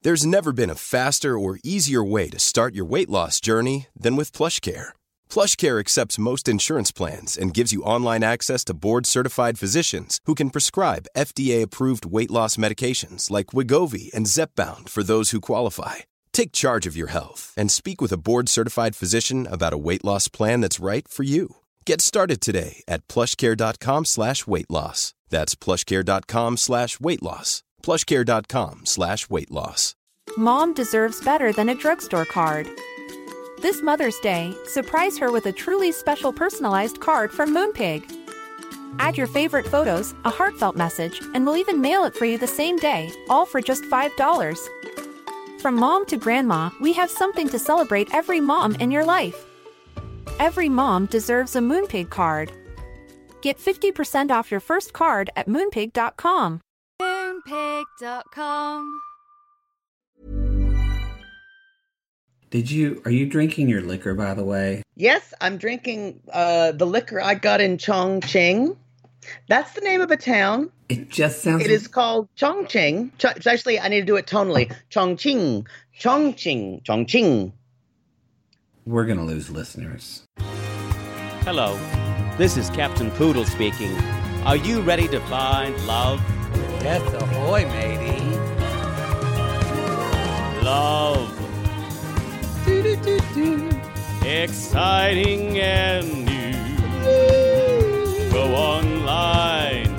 There's never been a faster or easier way to start your weight loss journey than with PlushCare. PlushCare accepts most insurance plans and gives you online access to board-certified physicians who can prescribe FDA-approved weight loss medications like Wegovy and Zepbound for those who qualify. Take charge of your health and speak with a board-certified physician about a weight loss plan that's right for you. Get started today at plushcare.com/weight-loss. That's plushcare.com/weight-loss. plushcare.com/weight-loss. Mom deserves better than a drugstore card. This Mother's Day, surprise her with a truly special personalized card from Moonpig. Add your favorite photos, a heartfelt message, and we'll even mail it for you the same day, all for just $5. From mom to grandma, we have something to celebrate every mom in your life. Every mom deserves a Moonpig card. Get 50% off your first card at moonpig.com. Moonpig.com. Are you drinking your liquor, by the way? Yes, I'm drinking the liquor I got in Chongqing. That's the name of a town. It just sounds... It is called Chongqing. Actually, I need to do it tonally. Chongqing. Chongqing. Chongqing. We're going to lose listeners. Hello, this is Captain Poodle speaking. Are you ready to find love? Yes, ahoy, matey. Love. Exciting and new. Go online.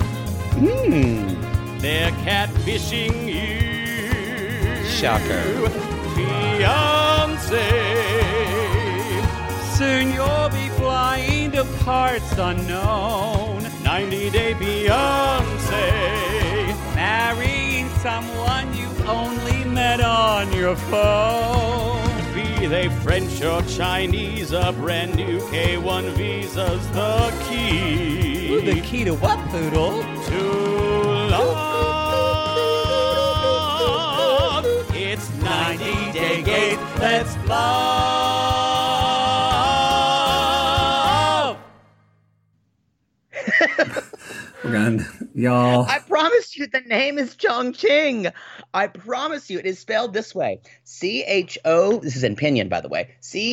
They're catfishing you. Shocker. Fiancé. Soon you'll be flying to parts unknown. 90-day Beyonce. Marrying someone you only met on your phone. Be they French or Chinese, a brand new K1 visa's the key. Ooh, the key to what, Poodle? To love. It's 90-day gate. Let's love. We're gonna, y'all. I promise you the name is Chongqing. I promise you it is spelled this way. C-H-O, this is in Pinyin, by the way.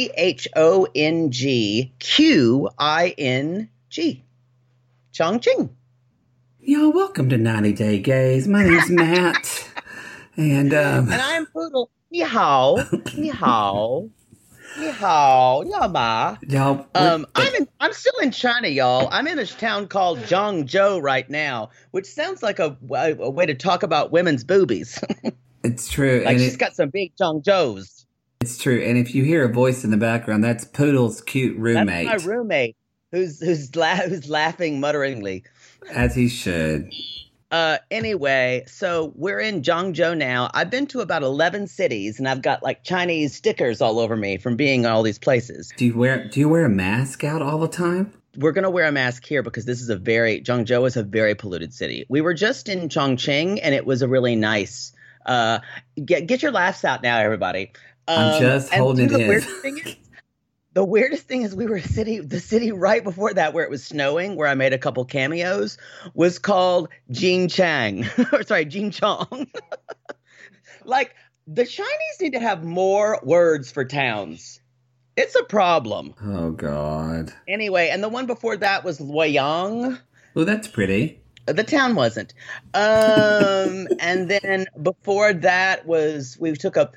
C-H-O-N-G-Q-I-N-G. Chongqing. Y'all, welcome to 90 Day Gaze. My name's Matt. And I am Poodle. Ni hao. Ni hao. Ni hao. Ni hao ma. Y'all, I'm still in China, y'all. I'm in a town called Zhangzhou right now, which sounds like a way to talk about women's boobies. it's true. Like and she's got some big Zhangzhous. It's true. And if you hear a voice in the background, that's Poodle's cute roommate. That's my roommate who's laughing mutteringly. As he should. Anyway, so we're in Zhangzhou now. I've been to about 11 cities, and I've got like Chinese stickers all over me from being in all these places. Do you wear a mask out all the time? We're going to wear a mask here because Zhangzhou is a very polluted city. We were just in Chongqing, and it was a really nice, get your laughs out now, everybody. I'm just holding it in. The weirdest thing is the city right before that where it was snowing, where I made a couple cameos, was called Jinchang. Or sorry, Jinchong. Like, the Chinese need to have more words for towns. It's a problem. Oh, God. Anyway, and the one before that was Luoyang. Oh, that's pretty. The town wasn't. And then before that was I'm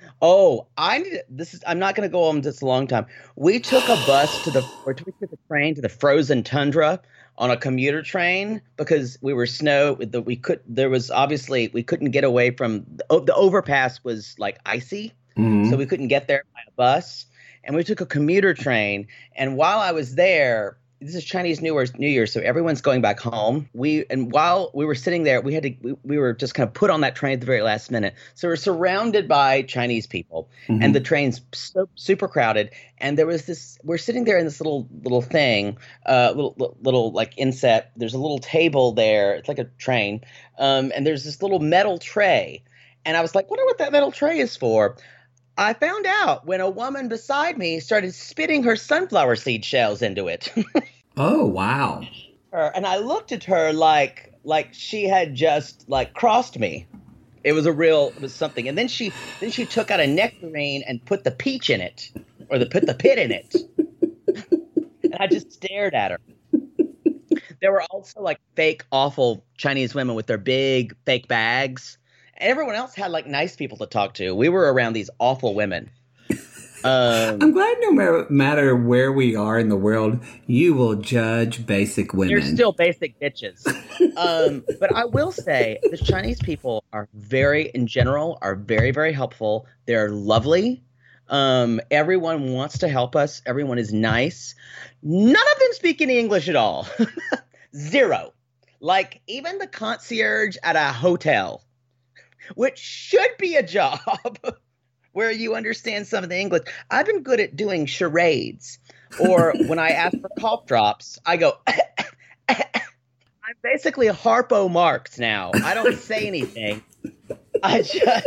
not going to go on this a long time. We took a we took a train to the frozen tundra on a commuter train because we were we couldn't get away from the overpass was like icy. Mm-hmm. So we couldn't get there by a bus, and we took a commuter train. And while I was there, this is Chinese New Year, so everyone's going back home. While we were sitting there, we were just kind of put on that train at the very last minute. So we're surrounded by Chinese people, mm-hmm. and the train's super crowded. And there was we're sitting there in this little thing, little like inset. There's a little table there. It's like a train, and there's this little metal tray. And I was like, wonder what that metal tray is for. I found out when a woman beside me started spitting her sunflower seed shells into it. Oh, wow. And I looked at her like she had just like crossed me. It was something. And then she took out a nectarine and put the peach in it, or put the pit in it. And I just stared at her. There were also like fake, awful Chinese women with their big fake bags. Everyone else had like nice people to talk to. We were around these awful women. I'm glad no matter where we are in the world, you will judge basic women. You're still basic bitches. But I will say the Chinese people are in general, very, very helpful. They're lovely. Everyone wants to help us. Everyone is nice. None of them speak any English at all. Zero. Like even the concierge at a hotel, which should be a job where you understand some of the English. I've been good at doing charades, or when I ask for cough drops, I go, I'm basically Harpo Marx now. I don't say anything. I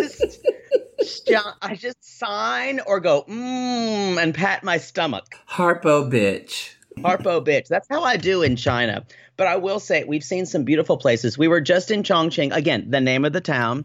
just sign or go, and pat my stomach. Harpo bitch. Harpo bitch. That's how I do in China. But I will say, we've seen some beautiful places. We were just in Chongqing. Again, the name of the town.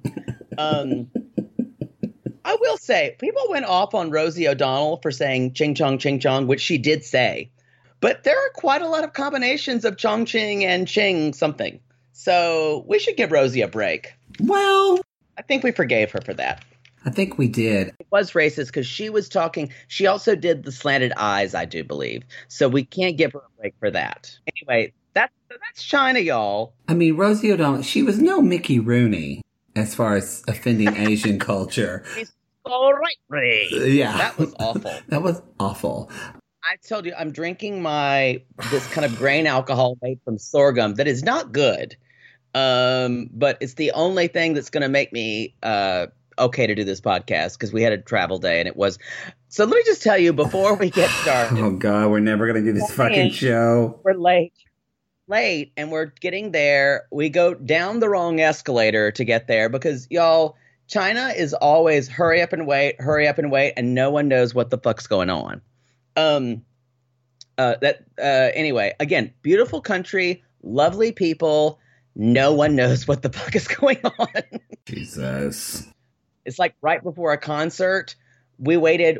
I will say, people went off on Rosie O'Donnell for saying ching chong, which she did say. But there are quite a lot of combinations of Chongqing and Ching something. So we should give Rosie a break. Well, I think we forgave her for that. I think we did. It was racist because she was talking. She also did the slanted eyes, I do believe. So we can't give her a break for that. Anyway, that's China, y'all. I mean, Rosie O'Donnell, she was no Mickey Rooney as far as offending Asian culture. She's so right. Yeah. That was awful. That was awful. I told you, I'm drinking this kind of grain alcohol made from sorghum that is not good. But it's the only thing that's going to make me okay to do this podcast, because we had a travel day and it was. So let me just tell you before we get started. Oh God, we're never going to do this fucking show. We're late, and we're getting there. We go down the wrong escalator to get there because, y'all, China is always hurry up and wait, and no one knows what the fuck's going on. Anyway, again, beautiful country, lovely people. No one knows what the fuck is going on. Jesus. It's like right before a concert. We waited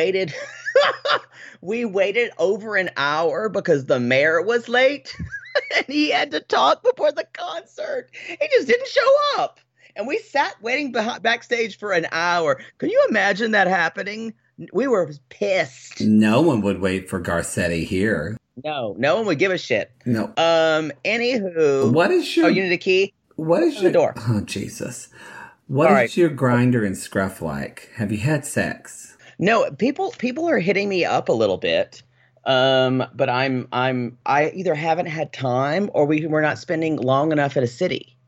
we waited over an hour because the mayor was late and he had to talk before the concert. He just didn't show up. And we sat waiting backstage for an hour. Can you imagine that happening? We were pissed. No one would wait for Garcetti here. No one would give a shit. No. Anywho. What is your... Oh, you need a key? What is your... the door. Oh, Jesus. What is your grinder and scruff like? Have you had sex? No, people are hitting me up a little bit. But I either haven't had time or we're not spending long enough at a city.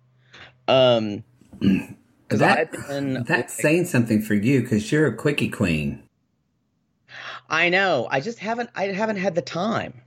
That's saying something for you because you're a quickie queen. I know. I haven't had the time.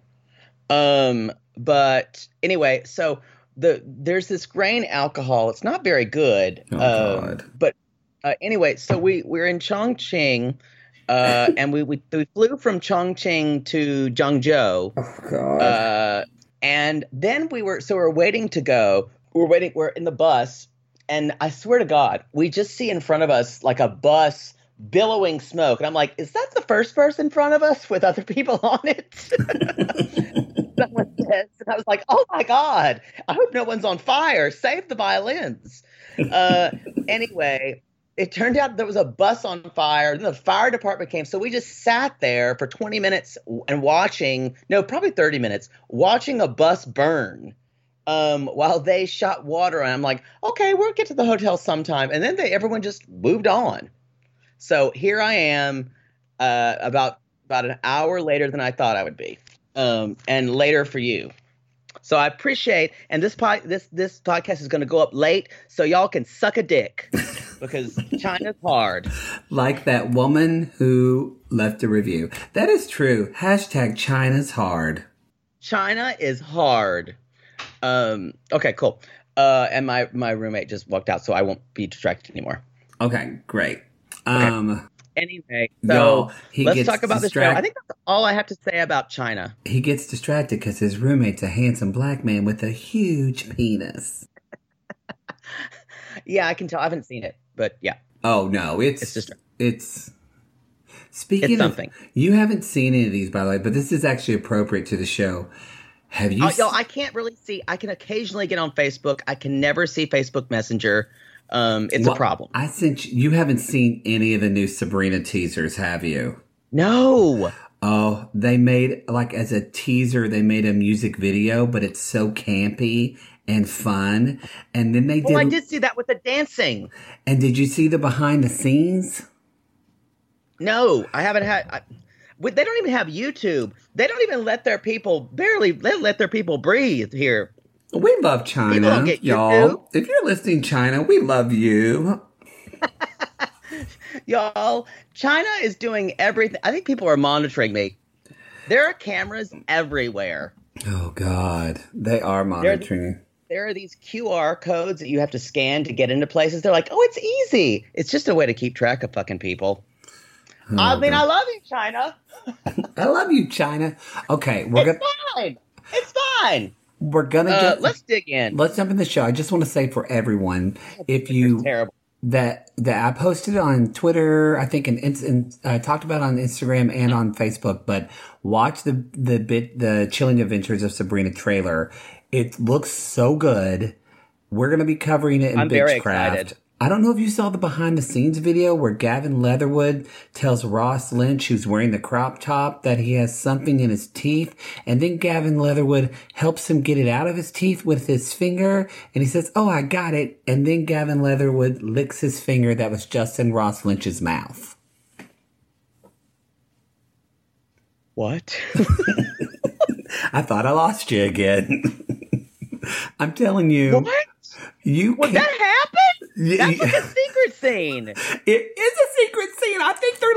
But anyway, so there's this grain alcohol. It's not very good. Oh, God. But anyway, so we're in Chongqing, and we flew from Chongqing to Zhengzhou. Oh, God. And then we're waiting to go. We're in the bus, and I swear to God, we just see in front of us like a bus billowing smoke. And I'm like, is that the first bus in front of us with other people on it? Someone says, and I was like, oh my God, I hope no one's on fire. Save the violins. Anyway, it turned out there was a bus on fire. Then the fire department came. So we just sat there for 20 minutes and probably 30 minutes, watching a bus burn. While they shot water. And I'm like, okay, we'll get to the hotel sometime. And then everyone just moved on. So here I am, about an hour later than I thought I would be, and later for you. So I appreciate, and this podcast is going to go up late, so y'all can suck a dick because China's hard. Like that woman who left a review. That is true. # China's hard. China is hard. Okay, cool. And my roommate just walked out, so I won't be distracted anymore. Okay, great. Okay. Anyway, so let's talk about this show. I think that's all I have to say about China. He gets distracted because his roommate's a handsome black man with a huge penis. Yeah, I can tell. I haven't seen it, but yeah. Oh no, it's speaking It's something. of, you haven't seen any of these, by the way, but this is actually appropriate to the show. Have you? I can't really see. I can occasionally get on Facebook. I can never see Facebook Messenger. It's a problem. I sent you haven't seen any of the new Sabrina teasers, have you? No. Oh, they made, like, as a teaser, they made a music video, but it's so campy and fun. And then they did. Oh, I did see that with the dancing. And did you see the behind the scenes? No, I haven't had. They don't even have YouTube. They don't even let their people let their people breathe here. We love China, People don't get y'all. YouTube. If you're listening, China, we love you. Y'all, China is doing everything. I think people are monitoring me. There are cameras everywhere. Oh, God. They are monitoring. There are these QR codes that you have to scan to get into places. They're like, oh, it's easy. It's just a way to keep track of fucking people. Oh, I mean, God. I love you, China. I love you, China. Okay, Fine. It's fine. We're gonna let's dig in. Let's jump in the show. I just want to say for everyone, if you terrible. that I posted on Twitter, I think, and talked about on Instagram and on Facebook. But watch the Chilling Adventures of Sabrina trailer. It looks so good. We're gonna be covering it in I'm very Bitchcraft. excited. I don't know if you saw the behind the scenes video where Gavin Leatherwood tells Ross Lynch, who's wearing the crop top, that he has something in his teeth. And then Gavin Leatherwood helps him get it out of his teeth with his finger. And he says, oh, I got it. And then Gavin Leatherwood licks his finger that was just in Ross Lynch's mouth. What? I thought I lost you again. I'm telling you. What? Would that happen? That's like a secret scene. It is a secret scene. I think they're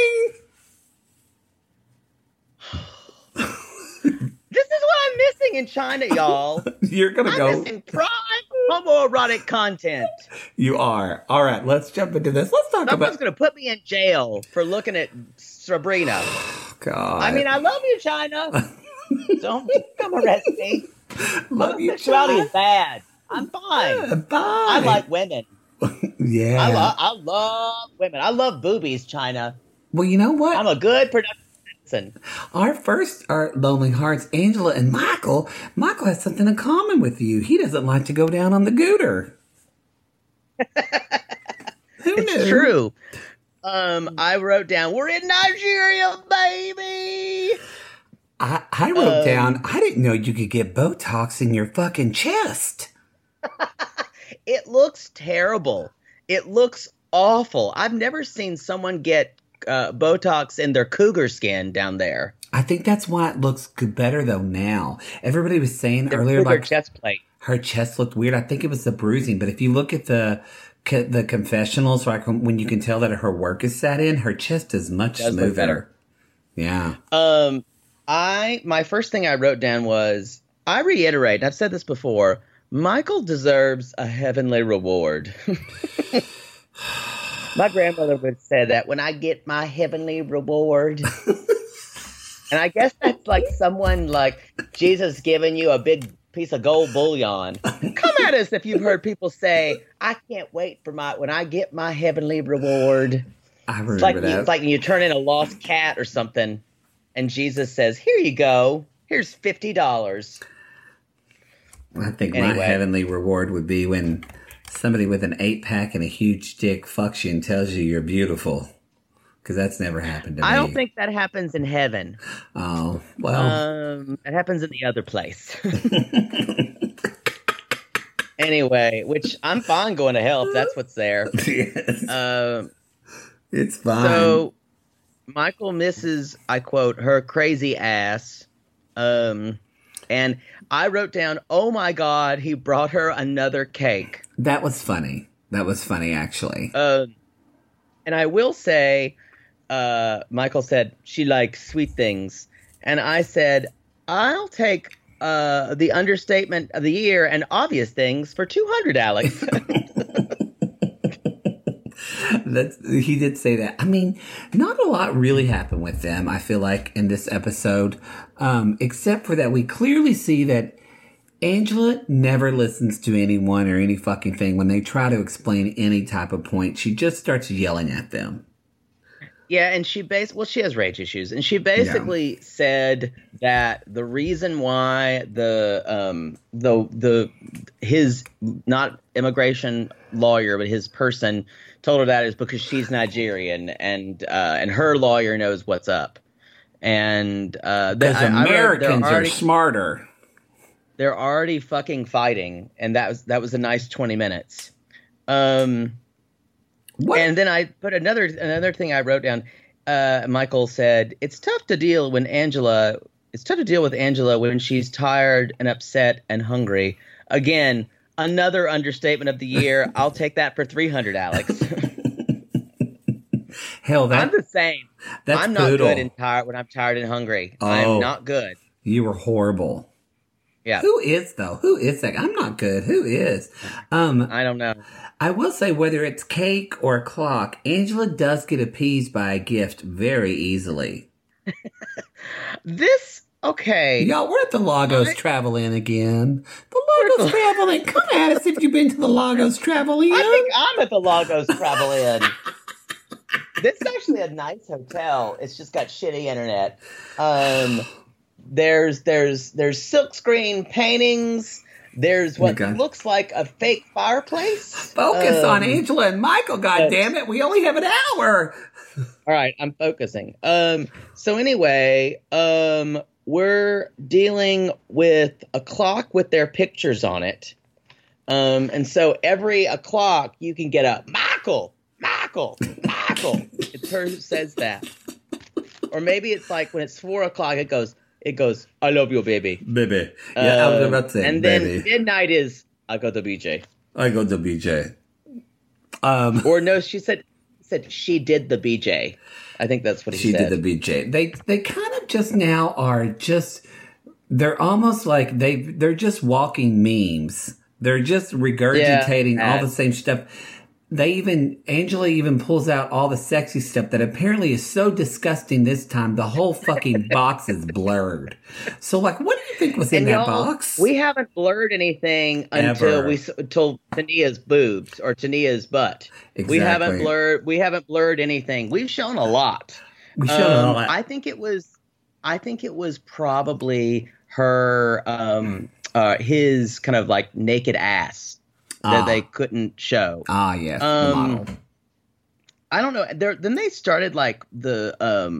listening. This is what I'm missing in China, y'all. You're going to go. I'm missing prime homoerotic content. You are. All right, let's jump into this. Let's talk Someone's about. going to put me in jail for looking at Sabrina. God. I mean, I love you, China. Don't come arrest me. Love you, Homosexuality China. is bad. I'm fine. Yeah, bye. I like women. Yeah. I love women. I love boobies, China. Well, you know what? I'm a good production citizen. Our Lonely Hearts, Angela and Michael. Michael has something in common with you. He doesn't like to go down on the gooter. Who knew? It's true. I wrote down, we're in Nigeria, baby. I wrote down, I didn't know you could get Botox in your fucking chest. It looks terrible. It looks awful. I've never seen someone get Botox in their cougar skin down there. I think that's why it looks better though now. Everybody was saying earlier, Their like chest plate. her chest looked weird. I think it was the bruising, but if you look at the confessionals, like when you can tell that her work is set in, her chest is much smoother. Look better. Yeah. My first thing I wrote down was, I reiterate, I've said this before, Michael deserves a heavenly reward. My grandmother would say that, when I get my heavenly reward. And I guess that's like someone like Jesus giving you a big piece of gold bullion. Come at us if you've heard people say, I can't wait for when I get my heavenly reward. I remember that. It's like you turn in a lost cat or something, and Jesus says, here you go. Here's $50. I think my heavenly reward would be when somebody with an 8-pack and a huge dick fucks you and tells you you're beautiful. Because that's never happened to me. I don't think that happens in heaven. Oh, well. It happens in the other place. Anyway, which I'm fine going to hell if that's what's there. Yes. It's fine. So Michael misses, I quote, her crazy ass. And I wrote down, oh my God, he brought her another cake. That was funny. That was funny, actually. And I will say, Michael said she likes sweet things. And I said, I'll take the understatement of the year and obvious things for $200, Alex. He did say that. I mean, not a lot really happened with them, I feel like, in this episode, except for that we clearly see that Angela never listens to anyone or any fucking thing when they try to explain any type of point. She just starts yelling at them. Yeah, and she she has rage issues, and she basically said that the reason why his not immigration lawyer but his person told her that is because she's Nigerian, and her lawyer knows what's up, and because Americans are smarter. They're already fucking fighting, and that was a nice 20 minutes. What? And then I put another thing I wrote down. Michael said, it's tough to deal with Angela when she's tired and upset and hungry. Again, another understatement of the year. I'll take that for 300, Alex. Hell, I'm the same. I'm not poodle. good and tired when I'm tired and hungry. I'm not good. You were horrible. Yeah. Who is though? Who is that? I'm not good. Who is? I don't know. I will say whether it's cake or a clock, Angela does get appeased by a gift very easily. Okay. Y'all, we're at the Lagos Travel Inn again. The Lagos Travel Inn. Come at us if you've been to the Lagos Travel Inn. I think I'm at the Lagos Travel Inn. This is actually a nice hotel. It's just got shitty internet. There's silkscreen paintings. There's what looks like a fake fireplace. Focus on Angela and Michael, goddammit. We only have an hour. All right, I'm focusing. So anyway, we're dealing with a clock with their pictures on it. And so every o'clock you can get a Michael. It's her who says that. Or maybe it's like when it's 4 o'clock, it goes, I love you, baby. Baby. Yeah, I was about to say, and baby. Then midnight is, I go to BJ. Or no, she said she did the BJ. I think that's what he said. She did the BJ. They kind of just now are just, they're almost like they're just walking memes. They're just regurgitating all the same stuff. Angela even pulls out all the sexy stuff that apparently is so disgusting this time. The whole fucking box is blurred. So, like, what do you think was in that box? We haven't blurred anything until Tania's boobs or Tania's butt. Exactly. We haven't blurred anything. We've shown a lot. I think it was probably her, his kind of like naked ass. That they couldn't show. Yes, the model. I don't know. Then they started like the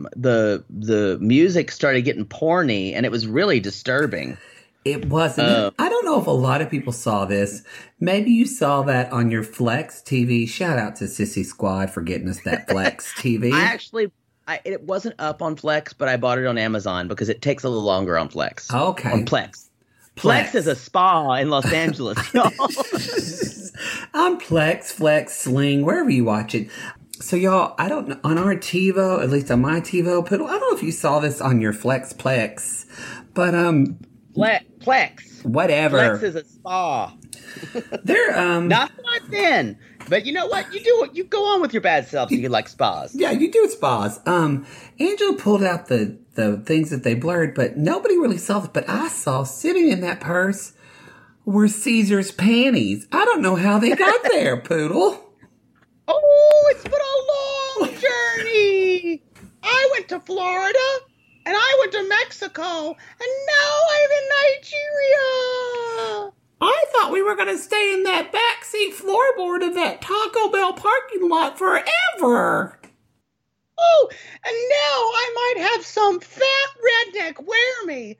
music started getting porny, and it was really disturbing. It wasn't. I don't know if a lot of people saw this. Maybe you saw that on your Flex TV. Shout out to Sissy Squad for getting us that Flex TV. It wasn't up on Flex, but I bought it on Amazon because it takes a little longer on Flex. Okay. On Plex. Plex is a spa in Los Angeles, y'all. On Plex, Flex, Sling, wherever you watch it. So, y'all, I don't know, on our TiVo, at least on my TiVo, Poodle, I don't know if you saw this on your Plex, but, Plex. Whatever. Plex is a spa. They're, not quite thin, but you know what? You go on with your bad self so you like spas. Yeah, you do spas. Angela pulled out the things that they blurred, but nobody really saw this. But I saw sitting in that purse were Caesar's panties. I don't know how they got there, Poodle. Oh, it's been a long journey. I went to Florida, and I went to Mexico, and now I'm in Nigeria. I thought we were going to stay in that backseat floorboard of that Taco Bell parking lot forever. Oh, and now I might have some fat redneck wear me.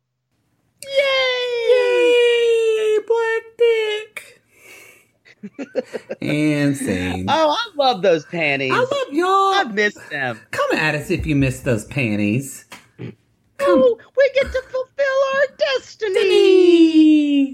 Yay! Black dick. And scene. Oh, I love those panties. I love y'all. I've missed them. Come at us if you miss those panties. Oh, we get to fulfill our destiny.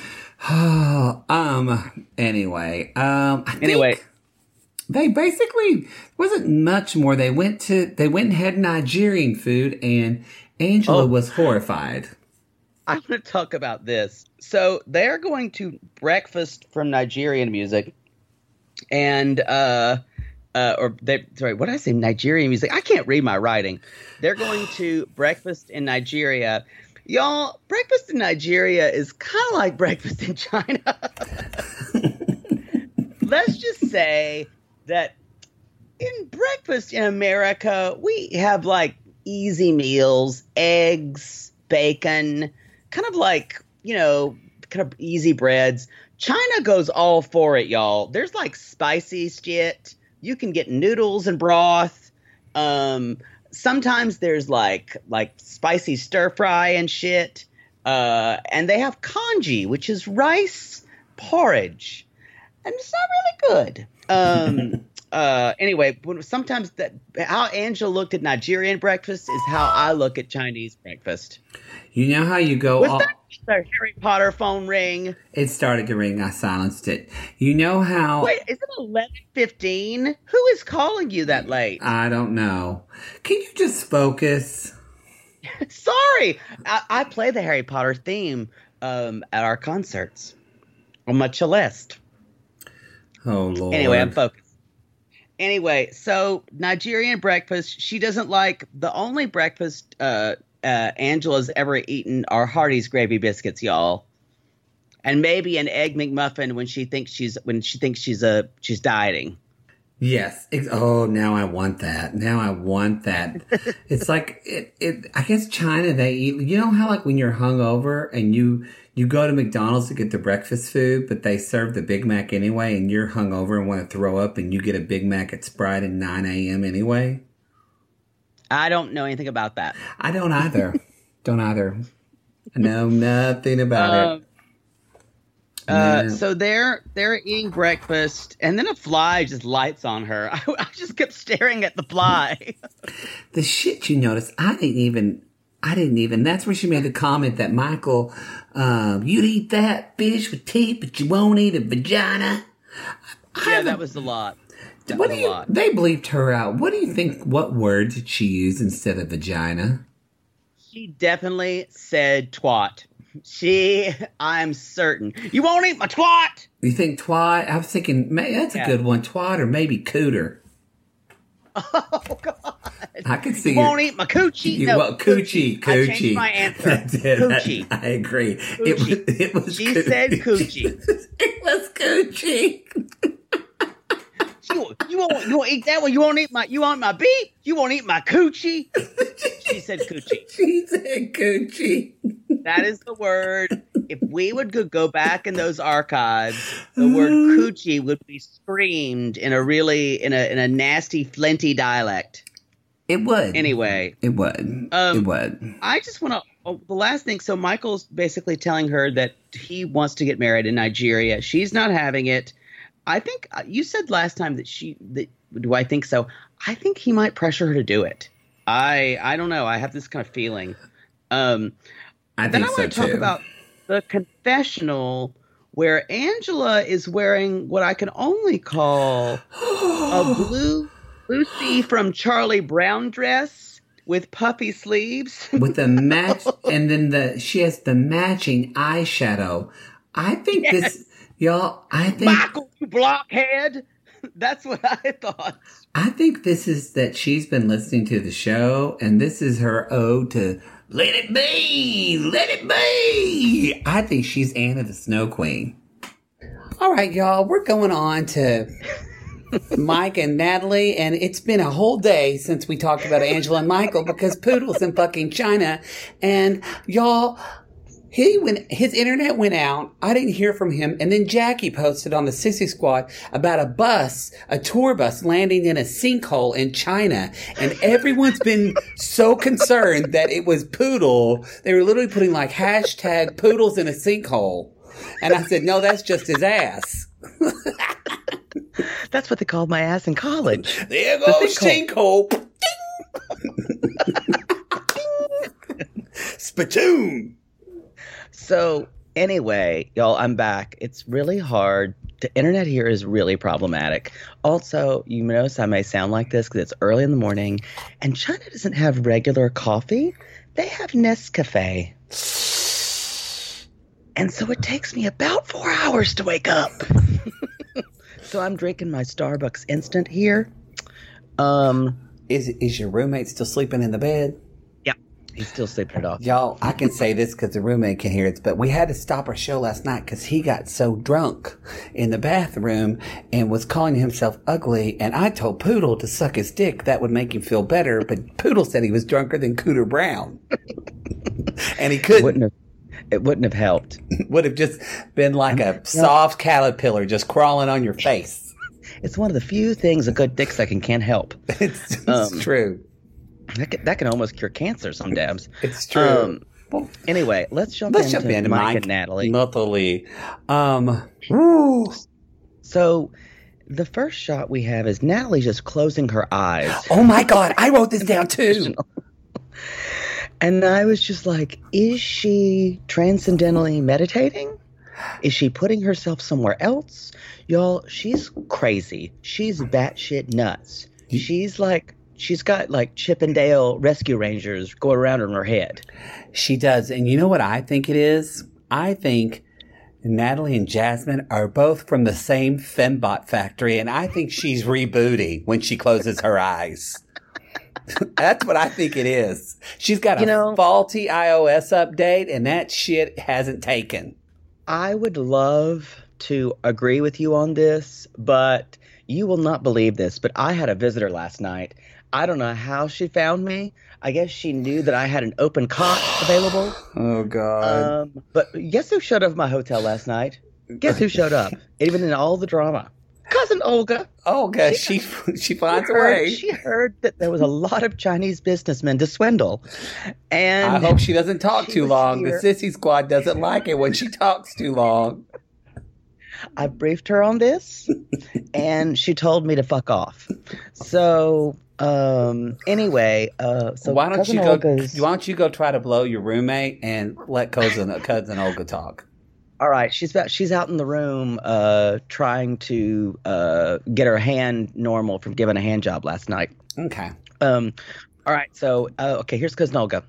Anyway, I think they basically wasn't much more. They went and had Nigerian food, and Angela was horrified. I'm going to talk about this. So they're going to breakfast from Nigerian music, and what did I say? Nigerian music. I can't read my writing. They're going to breakfast in Nigeria, Y'all, breakfast in Nigeria is kind of like breakfast in China. Let's just say that in breakfast in America, we have like easy meals, eggs, bacon, kind of like, kind of easy breads. China goes all for it, y'all. There's like spicy shit. You can get noodles and broth. Sometimes there's like spicy stir fry and shit. And they have congee, which is rice porridge. And it's not really good. Anyway, sometimes how Angela looked at Nigerian breakfast is how I look at Chinese breakfast. You know how you go... Was that the Harry Potter phone ring? It started to ring. I silenced it. You know how... Wait, is it 11:15? Who is calling you that late? I don't know. Can you just focus? Sorry. I play the Harry Potter theme at our concerts on my celeste. Oh, Lord. Anyway, I'm focused. Anyway, so Nigerian breakfast, she doesn't like the only breakfast Angela's ever eaten are Hardee's gravy biscuits, y'all. And maybe an egg McMuffin when she thinks she's dieting. Yes. Now I want that. It's like I guess China, they eat, you know how like when you're hungover and you go to McDonald's to get the breakfast food, but they serve the Big Mac anyway, and you're hungover and want to throw up, and you get a Big Mac at Sprite at 9 a.m. anyway? I don't know anything about that. I don't either. I know nothing about it. No. So they're eating breakfast, and then a fly just lights on her. I just kept staring at the fly. The shit you noticed, I didn't even, that's where she made the comment that Michael, you'd eat that fish with teeth, but you won't eat a vagina. Yeah, that was a lot. They bleeped her out. What do you think, what word did she use instead of vagina? She definitely said twat. I'm certain. You won't eat my twat! You think twat? I was thinking, maybe that's a good one. Twat or maybe cooter. Oh, God. I can see you won't eat my coochie. Coochie. I changed my answer. Coochie. I agree. Coochie. It was she said coochie. It was coochie. You won't eat that one. You want my beef? You won't eat my coochie? She said coochie. She said coochie. That is the word. If we would go back in those archives, the word coochie would be screamed in a nasty, flinty dialect. It would. Anyway. It would. It would. I just want to, the last thing. So Michael's basically telling her that he wants to get married in Nigeria. She's not having it. I think you said last time that do I think so? I think he might pressure her to do it. I don't know. I have this kind of feeling. I think so too. Then I want to talk about the confessional where Angela is wearing what I can only call a blue Lucy from Charlie Brown dress with puffy sleeves. With a match, and then she has the matching eyeshadow. I think this, y'all, Michael, you blockhead. That's what I thought. I think this is that she's been listening to the show, and this is her ode to let it be, let it be. I think she's Anna the Snow Queen. All right, y'all, we're going on to Mike and Natalie, and it's been a whole day since we talked about Angela and Michael because Poodle's in fucking China, and y'all, his internet went out. I didn't hear from him. And then Jackie posted on the Sissy Squad about a tour bus landing in a sinkhole in China. And everyone's been so concerned that it was Poodle. They were literally putting like hashtag Poodle's in a sinkhole. And I said, no, that's just his ass. That's what they called my ass in college. There goes sinkhole. Spittoon. So anyway, y'all, I'm back. It's really hard. The internet here is really problematic. Also, you notice I may sound like this because it's early in the morning, and China doesn't have regular coffee. They have Nescafe. And so it takes me about 4 hours to wake up. So I'm drinking my Starbucks Instant here. Is your roommate still sleeping in the bed? Yeah. He's still sleeping it off. Y'all, I can say this because the roommate can hear it, but we had to stop our show last night because he got so drunk in the bathroom and was calling himself ugly. And I told Poodle to suck his dick. That would make him feel better. But Poodle said he was drunker than Cooter Brown. And he couldn't. It wouldn't have helped. Would have just been like a soft caterpillar just crawling on your face. It's one of the few things a good dick sucking can't help. It's true. That can almost cure cancer, some dabs. It's true. Anyway, let's jump into Mike and Natalie. Natalie. So the first shot we have is Natalie just closing her eyes. Oh my God, I wrote this down too. And I was just like, is she transcendentally meditating? Is she putting herself somewhere else? Y'all, she's crazy. She's batshit nuts. She's got like Chip and Dale Rescue Rangers going around in her head. She does. And you know what I think it is? I think Natalie and Jasmine are both from the same Fembot factory. And I think she's rebooting when she closes her eyes. That's what I think it is. She's got a faulty iOS update and that shit hasn't taken. I would love to agree with you on this, but you will not believe this. But I had a visitor last night. I don't know how she found me. I guess she knew that I had an open cot available. Oh, God. But guess who showed up at my hotel last night? Guess who showed up? Even in all the drama. Cousin Olga. Olga, she finds a way. She heard that there was a lot of Chinese businessmen to swindle. And I hope she doesn't talk too long. The Sissy Squad doesn't like it when she talks too long. I briefed her on this, and she told me to fuck off. So... anyway, so why don't you go try to blow your roommate and let cousin Olga talk? All right, she's out in the room trying to get her hand normal from giving a hand job last night. Okay. All right, so okay, here's cousin Olga.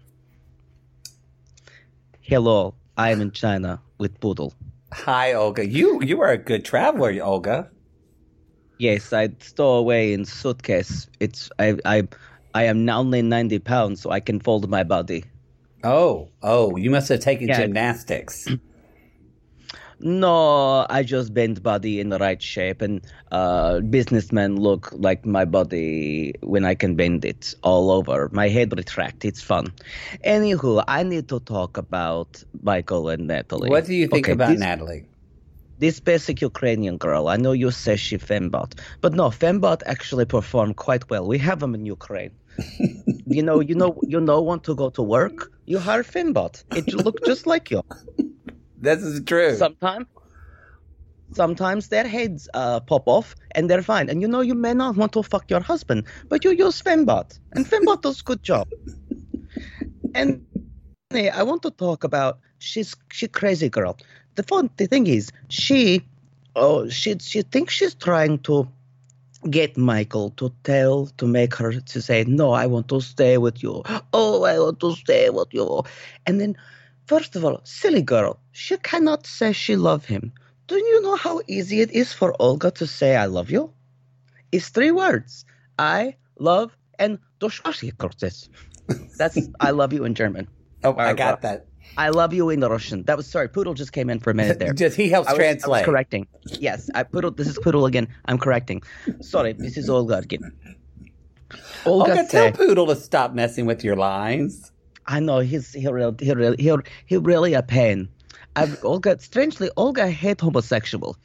Hello, I am in China with Poodle. Hi, Olga. You are a good traveler, Olga. Yes, I stole away in suitcase. I am only 90 pounds, so I can fold my body. Oh, you must have taken gymnastics. No, I just bend body in the right shape, and businessmen look like my body when I can bend it all over. My head retract. It's fun. Anywho, I need to talk about Michael and Natalie. What do you think about Natalie? This basic Ukrainian girl, I know you say she fembot, but no, fembot actually performed quite well. We have them in Ukraine. you know, want to go to work? You hire fembot. It look just like you. This is true. Sometimes their heads pop off and they're fine. And you may not want to fuck your husband, but you use fembot, and fembot does good job. And I want to talk about she crazy girl. The thing is, she thinks she's trying to get Michael to make her to say, no, I want to stay with you. Oh, I want to stay with you. And then, first of all, silly girl, she cannot say she loves him. Do you know how easy it is for Olga to say I love you? It's 3 words. I love and that's I love you in German. Oh, I got that. I love you in Russian. That was Poodle just came in for a minute there. He helps translate. I was correcting. Yes, this is Poodle again. I'm correcting. Sorry, this is Olga again. Olga, tell Poodle to stop messing with your lines. I know he really a pain. Strangely, Olga hate homosexual.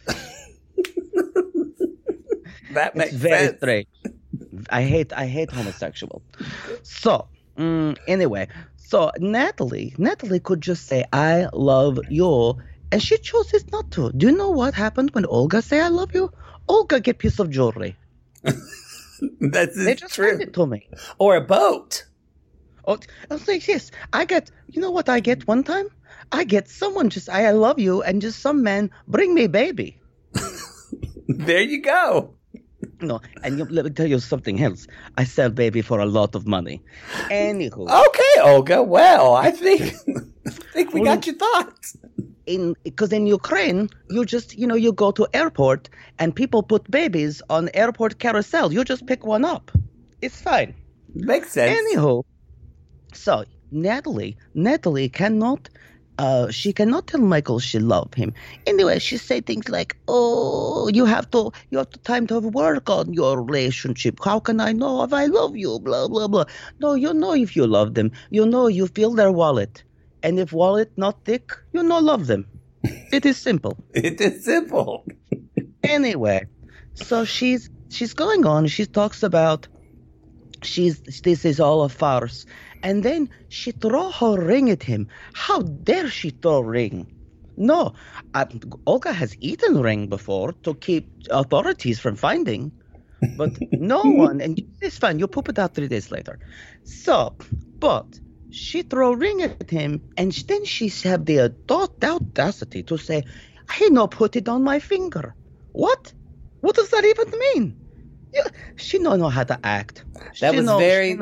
That makes very sense. Strange. I hate homosexual. So anyway. So Natalie could just say, I love you, and she chooses not to. Do you know what happened when Olga say, I love you? Olga get piece of jewelry. They just sent it to me. Or a boat. Oh, I was like, yes, I get, you know what I get one time? I get someone just, I love you, and just some man bring me baby. There you go. No, and let me tell you something else. I sell baby for a lot of money. Anywho. Okay, Olga. Well, I think we got your thoughts. Because in Ukraine, you just, you go to airport and people put babies on airport carousel. You just pick one up. It's fine. Makes sense. Anywho, so Natalie cannot. She cannot tell Michael she love him. Anyway, she say things like, "Oh, you have time to work on your relationship. How can I know if I love you? Blah blah blah." No, you know if you love them. You know you feel their wallet, and if wallet not thick, you no love them. It is simple. It is simple. Anyway, so she's going on. She talks about this is all a farce. And then she throw her ring at him. How dare she throw ring? No, Olga has eaten ring before to keep authorities from finding. But no one, and it's fine, you poop it out 3 days later. So, but she throw ring at him, and then she have the audacity to say, "I no put it on my finger." What? What does that even mean? Yeah, she don't know how to act. That was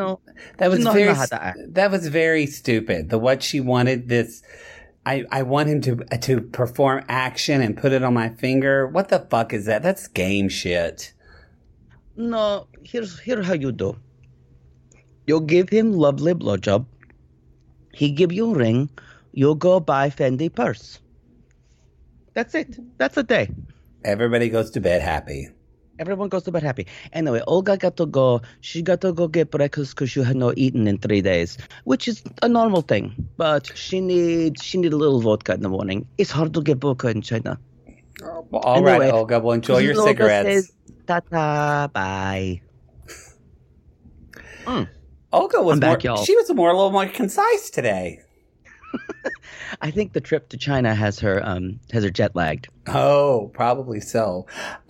very stupid. What she wanted this, I want him to perform action and put it on my finger. What the fuck is that? That's game shit. No, here's how you do. You give him lovely blowjob. He give you a ring. You go buy Fendi purse. That's it. That's a day. Everybody goes to bed happy. Everyone goes to bed happy. Anyway, Olga got to go. She got to go get breakfast because she had no eaten in 3 days, which is a normal thing. But she need a little vodka in the morning. It's hard to get vodka in China. All right, Olga. Well, enjoy your cigarettes. Olga says, "Ta-ta, bye." Olga was back, y'all. She was a little more concise today. I think the trip to China has her jet lagged. Oh, probably so.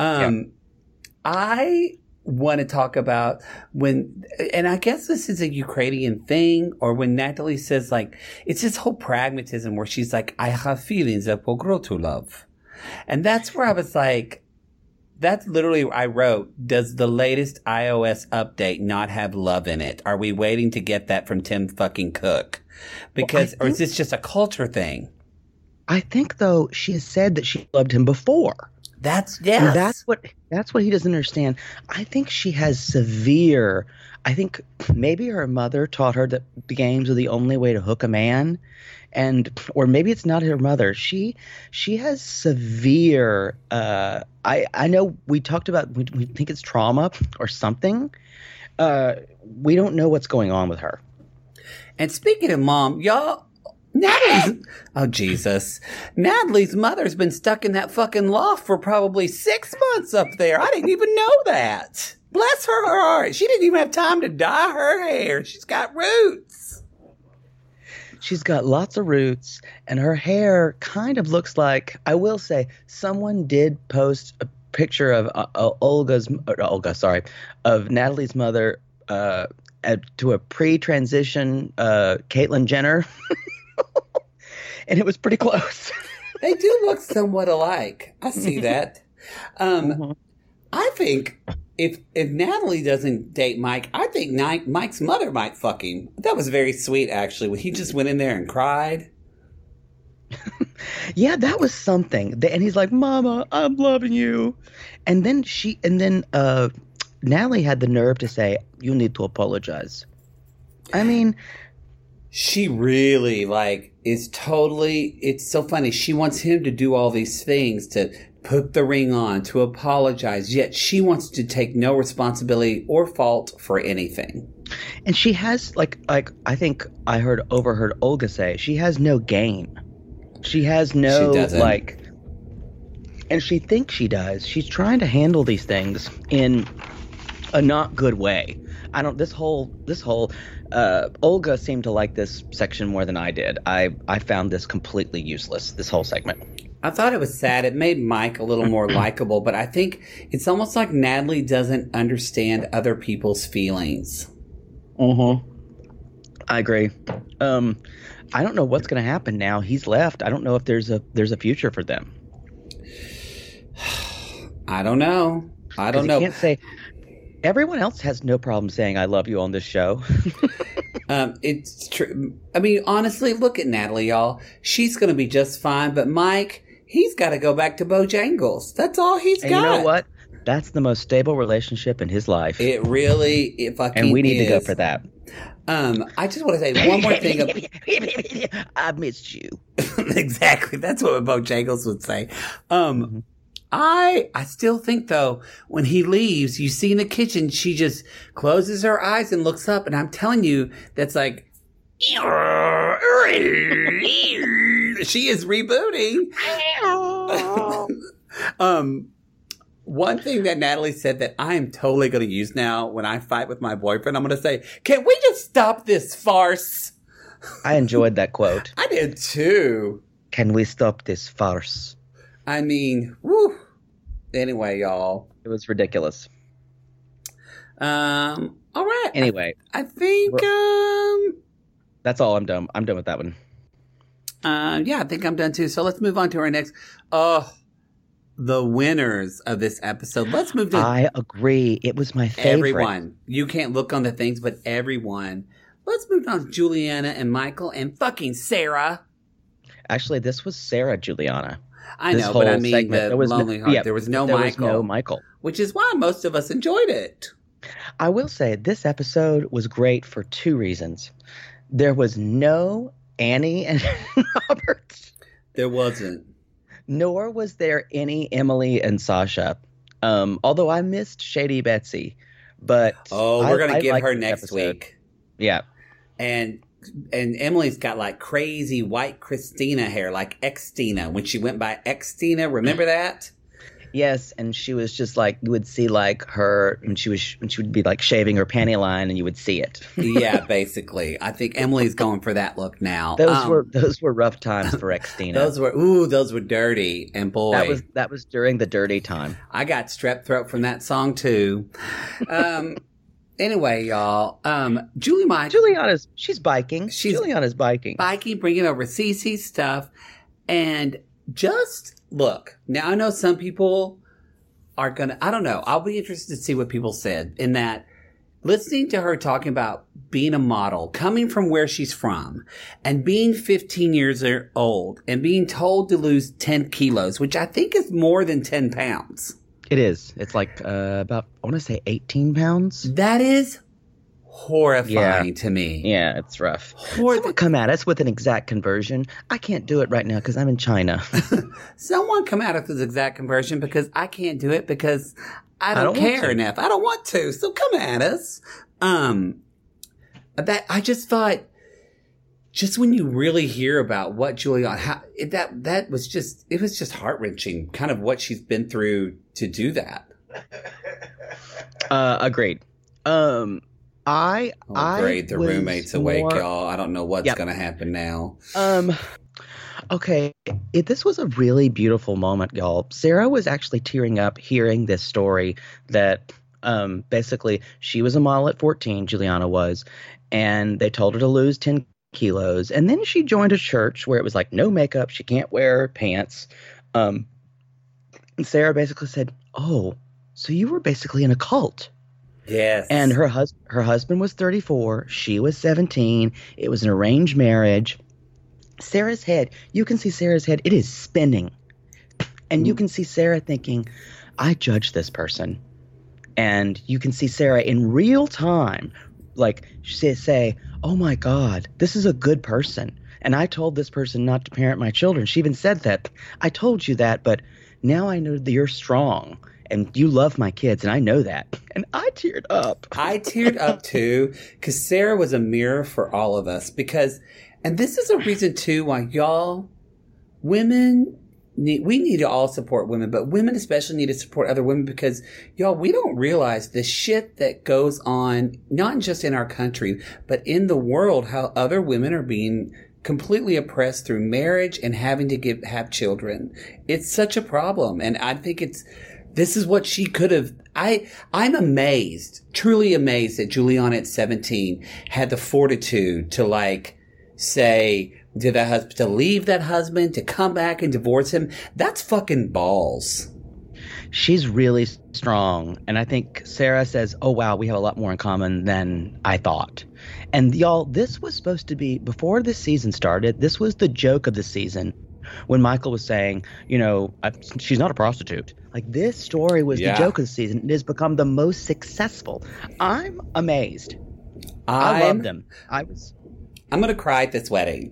I want to talk about and I guess this is a Ukrainian thing, or when Natalie says, like, it's this whole pragmatism where she's like, "I have feelings that will grow to love." And that's where I was like, that's literally what I wrote. Does the latest iOS update not have love in it? Are we waiting to get that from Tim fucking Cook? Because, or is this just a culture thing? I think, though, she has said that she loved him before. That's what he doesn't understand. I think she has severe. I think maybe her mother taught her that the games are the only way to hook a man, or maybe it's not her mother. She has severe. I know we talked about. We think it's trauma or something. We don't know what's going on with her. And speaking of mom, y'all. Natalie's mother's been stuck in that fucking loft for probably 6 months up there. I didn't even know that. Bless her heart. She didn't even have time to dye her hair. She's got roots. She's got lots of roots, and her hair kind of looks like, I will say, someone did post a picture of of Natalie's mother to a pre-transition Caitlyn Jenner. And it was pretty close. They do look somewhat alike. I see that. I think if Natalie doesn't date Mike, I think Mike's mother might fuck him. That was very sweet, actually, when he just went in there and cried. Yeah, that was something. And he's like, "Mama, I'm loving you." And then Natalie had the nerve to say, "You need to apologize." I mean, she really, it's so funny. She wants him to do all these things, to put the ring on, to apologize, yet she wants to take no responsibility or fault for anything. And she has, I think I overheard Olga say, she has no game. She has no, she doesn't. And she thinks she does. She's trying to handle these things in a not good way. This whole Olga seemed to like this section more than I did. I found this completely useless, this whole segment. I thought it was sad. It made Mike a little more likable, but I think it's almost like Natalie doesn't understand other people's feelings. I agree. I don't know what's going to happen now. He's left. I don't know if there's a future for them. I don't know. I can't say. Everyone else has no problem saying "I love you" on this show. It's true. I mean, honestly, look at Natalie, y'all. She's going to be just fine. But Mike, he's got to go back to Bojangles. That's all he's got. You know what? That's the most stable relationship in his life. It fucking is. And we need to go for that. I just want to say one more thing. I missed you. Exactly. That's what Bojangles would say. I still think though, when he leaves, you see in the kitchen, she just closes her eyes and looks up, and I'm telling you, that's like, she is rebooting. One thing that Natalie said that I am totally going to use now when I fight with my boyfriend, I'm going to say, can we just stop this farce? I enjoyed that quote. I did too. Can we stop this farce? I mean, woo. Anyway, y'all. It was ridiculous. All right. Anyway. I think, that's all. I'm done. I'm done with that one. Yeah, I think I'm done too. So let's move on to our next. The winners of this episode. Let's move to. I agree. It was my favorite. Everyone. You can't look on the things, but everyone. Let's move on to Juliana and Michael and fucking Sarah. Actually, this was Sarah Juliana. I know, but I mean the Lonely Heart. There was no Michael. There was no Michael. Which is why most of us enjoyed it. I will say this episode was great for two reasons. There was no Annie and Robert. There wasn't. Nor was there any Emily and Sasha. Although I missed Shady Betsy. But we're going to get her next week. Yeah. And Emily's got like crazy white Christina hair, like Xtina, when she went by Xtina. Remember that? Yes, and she was just like, you would see like her, and she would be like shaving her panty line, and you would see it. Yeah, basically. I think Emily's going for that look now. Those were rough times for Xtina. Those were dirty, and boy, that was during the dirty time. I got strep throat from that song too. Anyway, y'all, she's biking. Juliana's biking, bringing over CC stuff, and just. Look, now I know some people are I don't know. I'll be interested to see what people said in that listening to her talking about being a model, coming from where she's from and being 15 years old and being told to lose 10 kilos, which I think is more than 10 pounds. It is. It's like about, I want to say 18 pounds. That is horrifying to me. Yeah, it's rough. Someone come at us with an exact conversion. I can't do it right now because I'm in China. Someone come at us with exact conversion because I can't do it because I don't care enough. I don't want to. So come at us. That I just thought, just when you really hear about what Juliana, that was just, it was just heart-wrenching, kind of what she's been through to do that. Agreed. Great. The roommate's awake, y'all. I don't know what's going to happen now. Okay. This was a really beautiful moment, y'all. Sarah was actually tearing up hearing this story that basically she was a model at 14, Juliana was, and they told her to lose 10 kilos. And then she joined a church where it was like no makeup. She can't wear pants. And Sarah basically said, oh, so you were basically in a cult. Yes. And her husband was 34. She was 17. It was an arranged marriage. Sarah's head, you can see Sarah's head. It is spinning. And you can see Sarah thinking, I judge this person. And you can see Sarah in real time, like say, oh my God, this is a good person. And I told this person not to parent my children. She even said that. I told you that, but now I know that you're strong. And you love my kids, and I know that. And I teared up. I teared up, too, because Sarah was a mirror for all of us. And this is a reason, too, why y'all, we need to all support women, but women especially need to support other women because, y'all, we don't realize the shit that goes on, not just in our country, but in the world, how other women are being completely oppressed through marriage and having to have children. It's such a problem. And I think this is what she could have. I'm amazed, truly amazed that Juliana at 17 had the fortitude to say to the husband, to leave that husband, to come back and divorce him. That's fucking balls. She's really strong. And I think Sarah says, oh, wow, we have a lot more in common than I thought. And y'all, this was supposed to be, before this season started, this was the joke of the season. When Michael was saying, she's not a prostitute. Like, this story was the joke of the season. It has become the most successful. I'm amazed. I loved them. I'm going to cry at this wedding.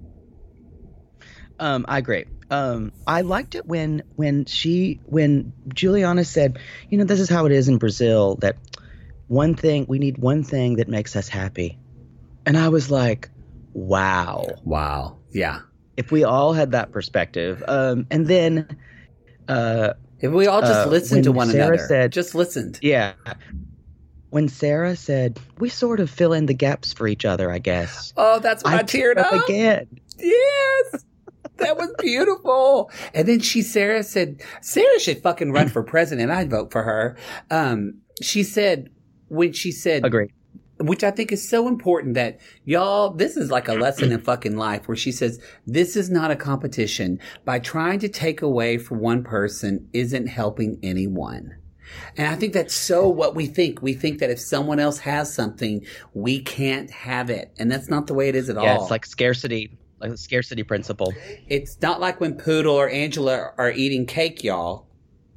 I agree. I liked it when Juliana said, this is how it is in Brazil, that we need one thing that makes us happy. And I was like, wow. Wow. Yeah. If we all had that perspective. And then if we all just listened to one another. Just listened. Yeah. When Sarah said, we sort of fill in the gaps for each other, I guess. Oh, that's when I teared up again. Yes. That was beautiful. And then Sarah said, Sarah should fucking run for president. I'd vote for her. She said, agree. Which I think is so important that y'all, this is like a lesson in fucking life where she says, this is not a competition. By trying to take away from one person isn't helping anyone. And I think that's so what we think. We think that if someone else has something, we can't have it. And that's not the way it is at all. Yeah, it's like scarcity. Like the scarcity principle. It's not like when Poodle or Angela are eating cake, y'all.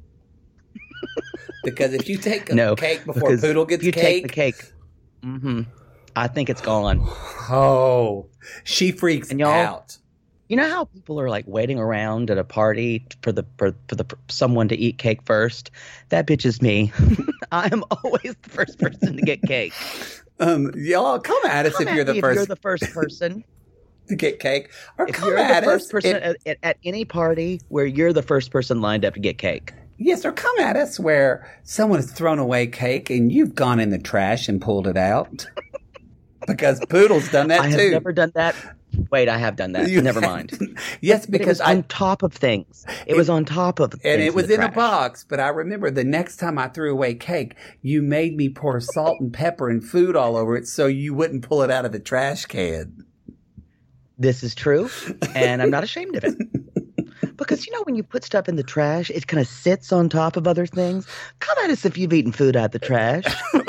Because if you take a cake before Poodle gets cake. Take the cake. I think it's gone. Oh, she freaks out. You know how people are like waiting around at a party for someone to eat cake first? That bitch is me. I am always the first person to get cake. Y'all come at us if you're the first. If you're the first person. To get cake, or if come you're at the first us person at any party where you're the first person lined up to get cake. Yes, or come at us where someone has thrown away cake and you've gone in the trash and pulled it out. Because Poodle's done that too. I have never done that. Wait, I have done that. Never mind. Yes, because it was on top of things. It was on top of things. And it was in a box. But I remember the next time I threw away cake, you made me pour salt and pepper and food all over it so you wouldn't pull it out of the trash can. This is true, and I'm not ashamed of it. Because, when you put stuff in the trash, it kind of sits on top of other things. Come at us if you've eaten food out of the trash.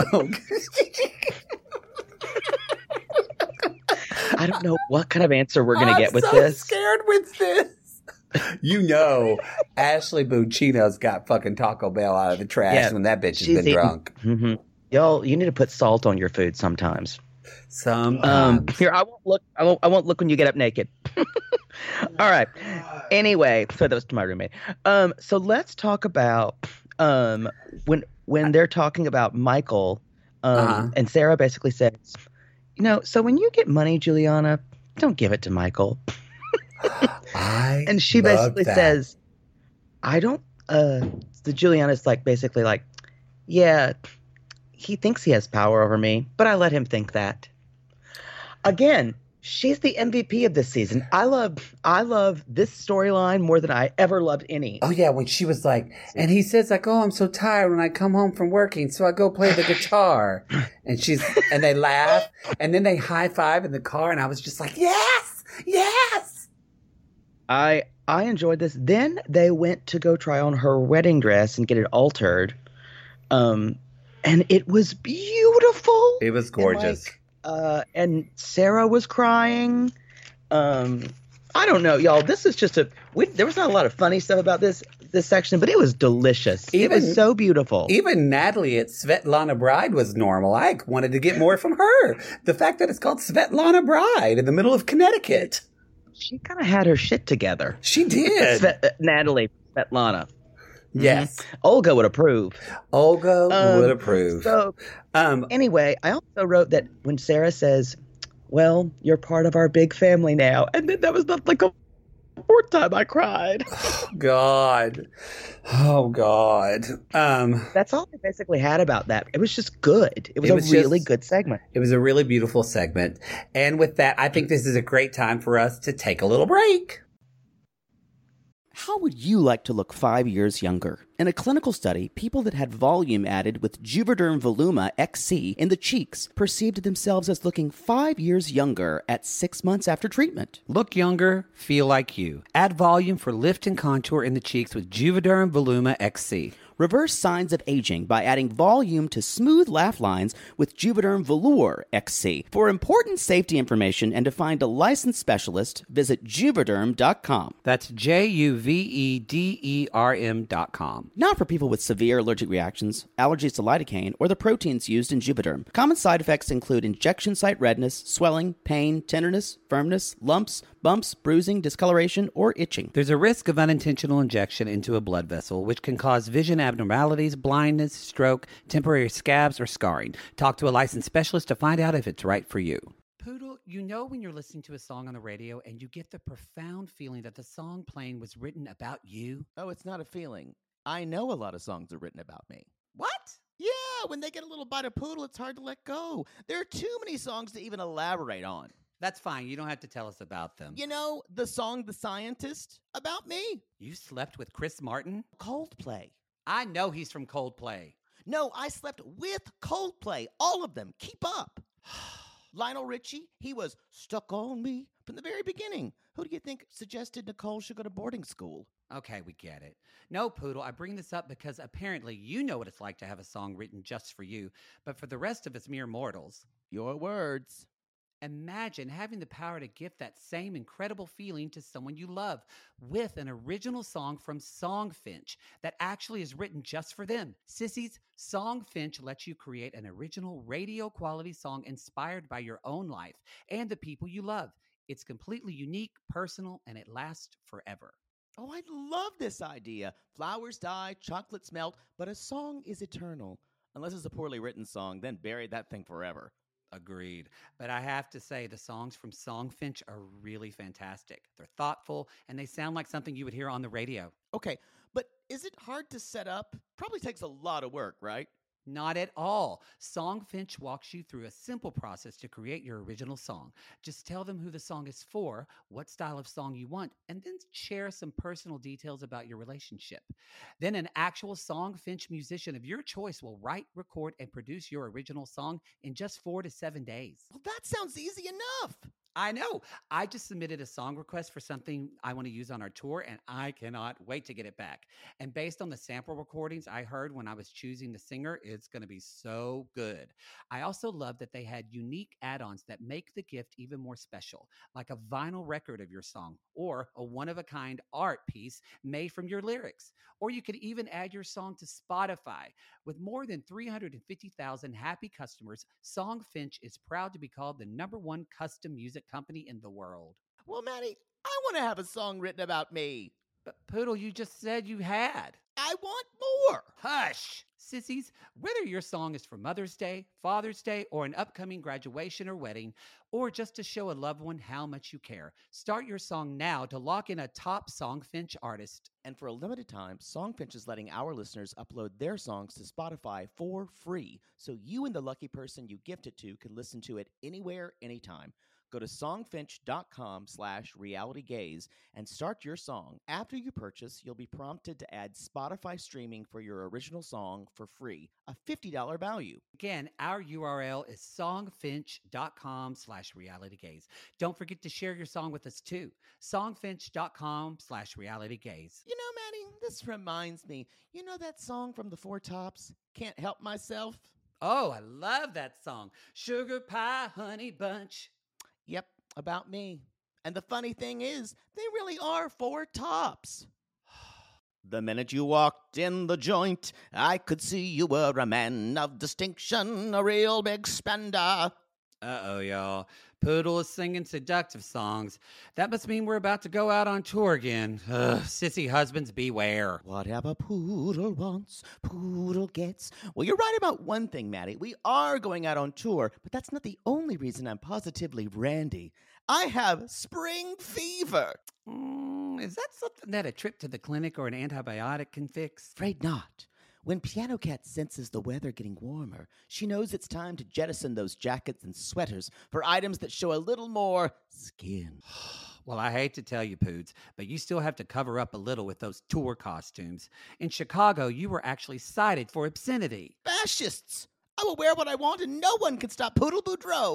I don't know what kind of answer we're going to get with this. I'm so scared with this. Ashley Buccino's got fucking Taco Bell out of the trash when that bitch has been drunk. Mm-hmm. Y'all, you need to put salt on your food sometimes. Here, I won't look. I won't look when you get up naked. All right. Anyway, so that was to my roommate. So let's talk about when they're talking about Michael. And Sarah basically says, so when you get money, Juliana, don't give it to Michael. And she basically says, I don't. The Juliana's basically like, yeah. He thinks he has power over me, but I let him think that. Again, she's the MVP of this season. I love this storyline more than I ever loved any. Oh yeah, when she was like, and he says oh, I'm so tired when I come home from working, so I go play the guitar. And they laugh, and then they high five in the car, and I was just like, yes, yes. I enjoyed this. Then they went to go try on her wedding dress and get it altered. And it was beautiful. It was gorgeous. And Sarah was crying. I don't know, y'all. This is just there was not a lot of funny stuff about this section, but it was delicious. It was so beautiful. Even Natalie at Svetlana Bride was normal. I wanted to get more from her. The fact that it's called Svetlana Bride in the middle of Connecticut. She kind of had her shit together. She did. Natalie, Svetlana. Yes. Mm-hmm. Olga would approve. Would approve. So, anyway, I also wrote that when Sarah says, well, you're part of our big family now. And then that was not like a fourth time I cried. Oh, God. That's all I basically had about that. It was just good. It was a really good segment. It was a really beautiful segment. And with that, I think this is a great time for us to take a little break. How would you like to look 5 years younger? In a clinical study, people that had volume added with Juvederm Voluma XC in the cheeks perceived themselves as looking 5 years younger at 6 months after treatment. Look younger, feel like you. Add volume for lift and contour in the cheeks with Juvederm Voluma XC. Reverse signs of aging by adding volume to smooth laugh lines with Juvederm Velour XC. For important safety information and to find a licensed specialist, visit Juvederm.com. That's JUVEDERM.com. Not for people with severe allergic reactions, allergies to lidocaine, or the proteins used in Juvederm. Common side effects include injection site redness, swelling, pain, tenderness, firmness, lumps, bumps, bruising, discoloration, or itching. There's a risk of unintentional injection into a blood vessel, which can cause vision abnormalities, blindness, stroke, temporary scabs, or scarring. Talk to a licensed specialist to find out if it's right for you. Poodle, you know when you're listening to a song on the radio and you get the profound feeling that the song playing was written about you? Oh, it's not a feeling. I know a lot of songs are written about me. What? Yeah, when they get a little bite of Poodle, it's hard to let go. There are too many songs to even elaborate on. That's fine. You don't have to tell us about them. You know, the song The Scientist, about me. You slept with Chris Martin? Coldplay. I know he's from Coldplay. No, I slept with Coldplay. All of them. Keep up. Lionel Richie, he was stuck on me from the very beginning. Who do you think suggested Nicole should go to boarding school? Okay, we get it. No, Poodle, I bring this up because apparently you know what it's like to have a song written just for you, but for the rest of us mere mortals. Your words. Imagine having the power to gift that same incredible feeling to someone you love with an original song from Songfinch that actually is written just for them. Sissies, Songfinch lets you create an original radio quality song inspired by your own life and the people you love. It's completely unique, personal, and it lasts forever. Oh, I love this idea. Flowers die, chocolates melt, but a song is eternal. Unless it's a poorly written song, then bury that thing forever. Agreed. But I have to say, the songs from Songfinch are really fantastic. They're thoughtful, and they sound like something you would hear on the radio. Okay, but is it hard to set up? Probably takes a lot of work, right? Not at all. Songfinch walks you through a simple process to create your original song. Just tell them who the song is for, what style of song you want, and then share some personal details about your relationship. Then an actual Songfinch musician of your choice will write, record, and produce your original song in just 4 to 7 days. Well, that sounds easy enough. I know. I just submitted a song request for something I want to use on our tour, and I cannot wait to get it back. And based on the sample recordings I heard when I was choosing the singer, it's going to be so good. I also love that they had unique add-ons that make the gift even more special, like a vinyl record of your song or a one-of-a-kind art piece made from your lyrics. Or you could even add your song to Spotify. With more than 350,000 happy customers, Songfinch is proud to be called the #1 custom music company in the world. Well, Maddie, I want to have a song written about me. But Poodle, you just said you had. I want more. Hush! Sissies, whether your song is for Mother's Day, Father's Day, or an upcoming graduation or wedding, or just to show a loved one how much you care, start your song now to lock in a top Songfinch artist. And for a limited time, Songfinch is letting our listeners upload their songs to Spotify for free, so you and the lucky person you gift it to can listen to it anywhere, anytime. Go to songfinch.com/realitygaze and start your song. After you purchase, you'll be prompted to add Spotify streaming for your original song for free, a $50 value. Again, our URL is songfinch.com/realitygaze. Don't forget to share your song with us too. Songfinch.com/realitygaze. You know, Maddie, this reminds me. You know that song from the Four Tops, Can't Help Myself? Oh, I love that song. Sugar Pie Honey Bunch. Yep, about me. And the funny thing is, they really are four tops. The minute you walked in the joint, I could see you were a man of distinction, a real big spender. Uh-oh, y'all. Poodle is singing seductive songs. That must mean we're about to go out on tour again. Ugh, sissy husbands, beware. Whatever Poodle wants, Poodle gets. Well, you're right about one thing, Maddie. We are going out on tour, but that's not the only reason I'm positively randy. I have spring fever. Is that something that a trip to the clinic or an antibiotic can fix? Afraid not. When Piano Cat senses the weather getting warmer, she knows it's time to jettison those jackets and sweaters for items that show a little more skin. Well, I hate to tell you, Poods, but you still have to cover up a little with those tour costumes. In Chicago, you were actually cited for obscenity. Fascists! I will wear what I want and no one can stop Poodle Boudreaux.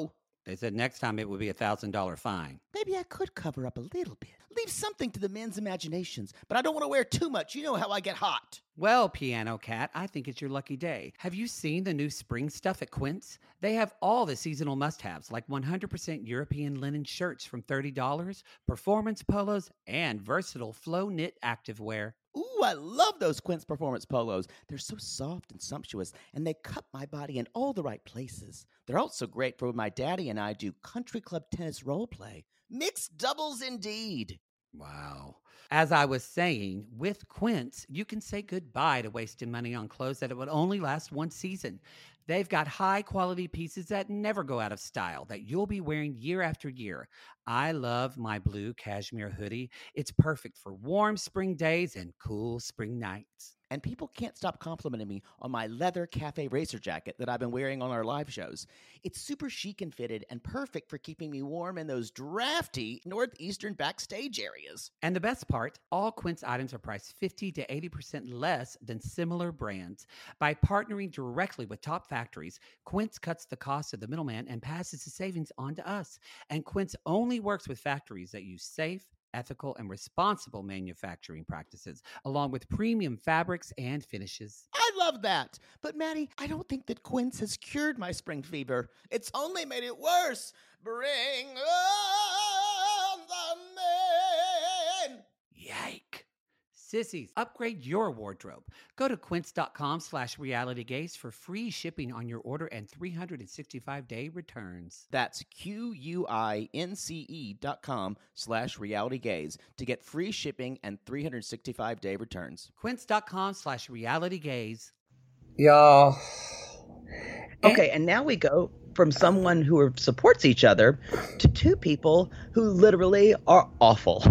They said next time it would be $1,000 fine. Maybe I could cover up a little bit. Leave something to the men's imaginations, but I don't want to wear too much. You know how I get hot. Well, Piano Cat, I think it's your lucky day. Have you seen the new spring stuff at Quince? They have all the seasonal must-haves, like 100% European linen shirts from $30, performance polos, and versatile flow knit activewear. Ooh, I love those Quince Performance polos. They're so soft and sumptuous, and they cut my body in all the right places. They're also great for when my daddy and I do country club tennis role play. Mixed doubles indeed. Wow. As I was saying, with Quince, you can say goodbye to wasting money on clothes that it would only last one season. They've got high-quality pieces that never go out of style, that you'll be wearing year after year. I love my blue cashmere hoodie. It's perfect for warm spring days and cool spring nights. And people can't stop complimenting me on my leather cafe racer jacket that I've been wearing on our live shows. It's super chic and fitted and perfect for keeping me warm in those drafty northeastern backstage areas. And the best part, all Quince items are priced 50 to 80% less than similar brands. By partnering directly with top factories, Quince cuts the cost of the middleman and passes the savings on to us. And Quince only works with factories that use safe, ethical, and responsible manufacturing practices, along with premium fabrics and finishes. I love that. But Maddie, I don't think that Quince has cured my spring fever. It's only made it worse. Bring on the men. Yike. Sissies, upgrade your wardrobe. Go to quince.com/realitygaze for free shipping on your order and 365-day returns. That's QUINCE.com/realitygaze to get free shipping and 365-day returns. Quince.com/realitygaze. Y'all. Okay, and now we go from someone who supports each other to two people who literally are awful.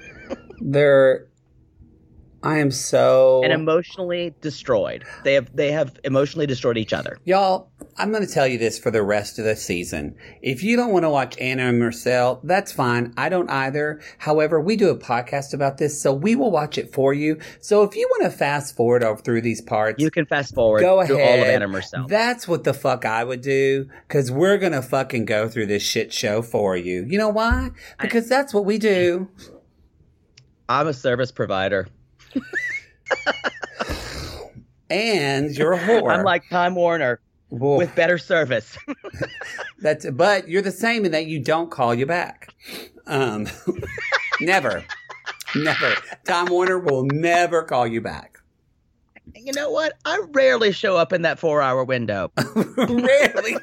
I am so... and emotionally destroyed. They have emotionally destroyed each other. Y'all, I'm going to tell you this for the rest of the season. If you don't want to watch Anna and Marcel, that's fine. I don't either. However, we do a podcast about this, so we will watch it for you. So if you want to fast forward over through these parts, you can fast forward through all of Anna and Marcel. That's what the fuck I would do, because we're going to fucking go through this shit show for you. You know why? Because that's what we do. I'm a service provider. And you're a whore. I'm like Time Warner with better service. But you're the same in that you don't call you back. Never. Time Warner will never call you back. You know what? I rarely show up in that 4-hour window. Rarely.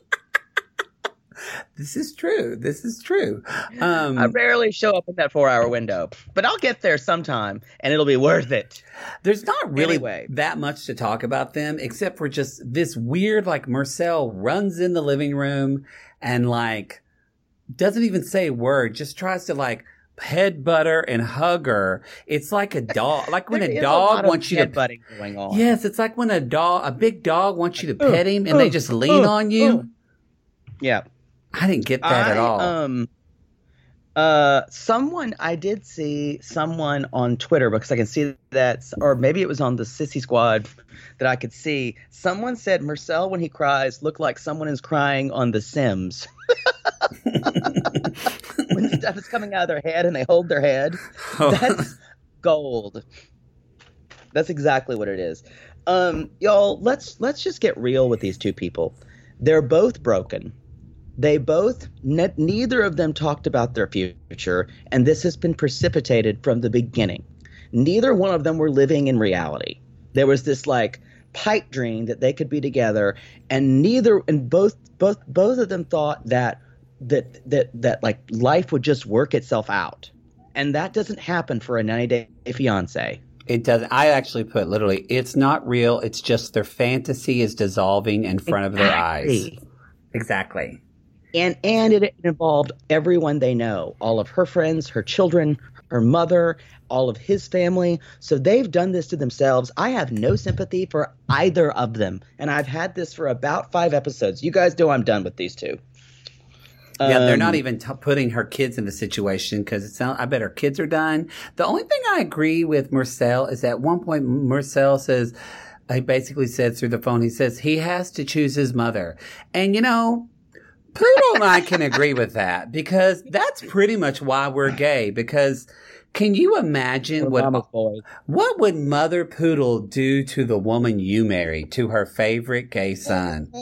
This is true. I rarely show up in that 4-hour window, but I'll get there sometime and it'll be worth it. There's not really that much to talk about them except for just this weird, like, Marcel runs in the living room and, like, doesn't even say a word, just tries to, like, headbutt her and hug her. It's like a dog, like when a dog wants you to headbutting going on. Yes, it's like when a big dog wants you to pet him and they just lean on you. Yeah. I didn't get that at all. I did see someone on Twitter, because I can see that, or maybe it was on the Sissy Squad that I could see. Someone said Marcel, when he cries, look like someone is crying on The Sims. When stuff is coming out of their head and they hold their head, that's gold. That's exactly what it is. Y'all, let's just get real with these two people. They're both broken. They both, neither of them talked about their future, and this has been precipitated from the beginning. Neither one of them were living in reality. There was this, like, pipe dream that they could be together, and both of them thought that like life would just work itself out, and that doesn't happen for a 90-day fiance. It doesn't. I actually put literally, it's not real. It's just their fantasy is dissolving in front of their eyes. Exactly. And it involved everyone they know, all of her friends, her children, her mother, all of his family. So they've done this to themselves. I have no sympathy for either of them. And I've had this for about 5 episodes. You guys know I'm done with these two. Yeah, they're not even putting her kids in the situation because I bet her kids are done. The only thing I agree with Marcel is at one point Marcel says, he basically said through the phone, he says he has to choose his mother. And, you know, Poodle and I can agree with that because that's pretty much why we're gay. Because can you imagine what would Mother Poodle do to the woman you married, to her favorite gay son?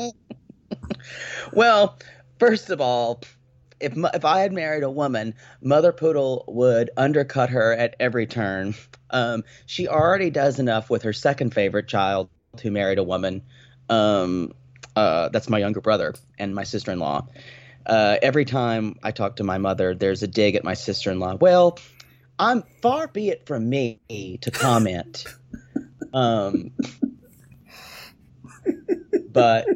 Well, first of all, if I had married a woman, Mother Poodle would undercut her at every turn. She already does enough with her second favorite child who married a woman. That's my younger brother and my sister-in-law. Every time I talk to my mother, there's a dig at my sister-in-law. Well, far be it from me to comment. But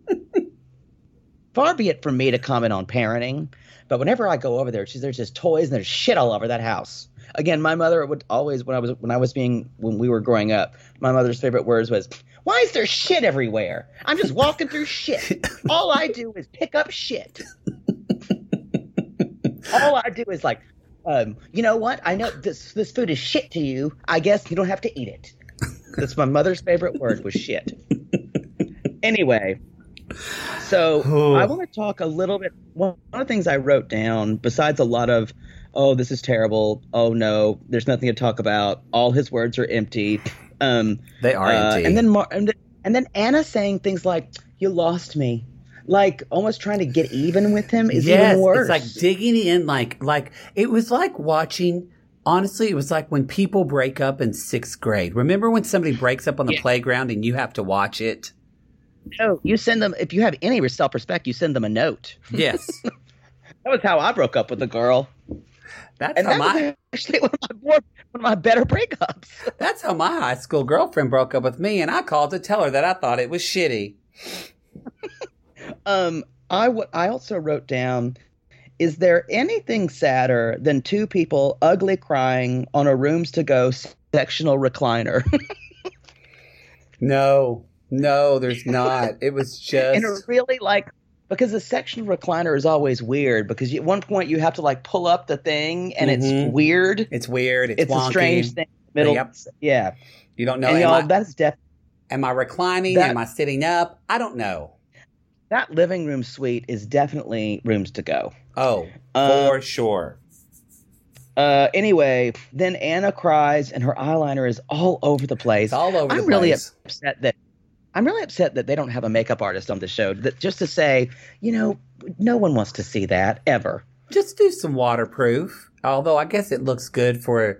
far be it from me to comment on parenting. But whenever I go over there, there's just toys and there's shit all over that house. Again, my mother would always, when we were growing up, my mother's favorite words was, "Why is there shit everywhere? I'm just walking through shit. All I do is pick up shit. All I do is like, you know what? I know this food is shit to you. I guess you don't have to eat it." That's my mother's favorite word was shit. Anyway, so I want to talk a little bit. One of the things I wrote down, besides a lot of, "Oh, this is terrible. Oh no, there's nothing to talk about. All his words are empty." They are empty. And then Anna saying things like, "You lost me," like almost trying to get even with him is even worse. It's like digging in, like it was like watching. Honestly, it was like when people break up in 6th grade. Remember when somebody breaks up on the playground and you have to watch it? No, you send them, if you have any self-respect, you send them a note. Yes. That was how I broke up with a girl. That was actually one of my better breakups. That's how my high school girlfriend broke up with me, and I called to tell her that I thought it was shitty. I also wrote down, is there anything sadder than two people ugly crying on a rooms to go sectional recliner? No, there's not. It was just. And it really because the sectional recliner is always weird because at one point you have to like pull up the thing and it's weird. It's weird. It's wonky. A strange thing. Middle. Yep. Yeah. You don't know. And that's definitely. Am I reclining? Am I sitting up? I don't know. That living room suite is definitely rooms to go. Oh, for sure. Anyway, then Anna cries and her eyeliner is all over the place. It's all over the place. I'm really upset that they don't have a makeup artist on the show. That just to say, no one wants to see that ever. Just do some waterproof. Although I guess it looks good for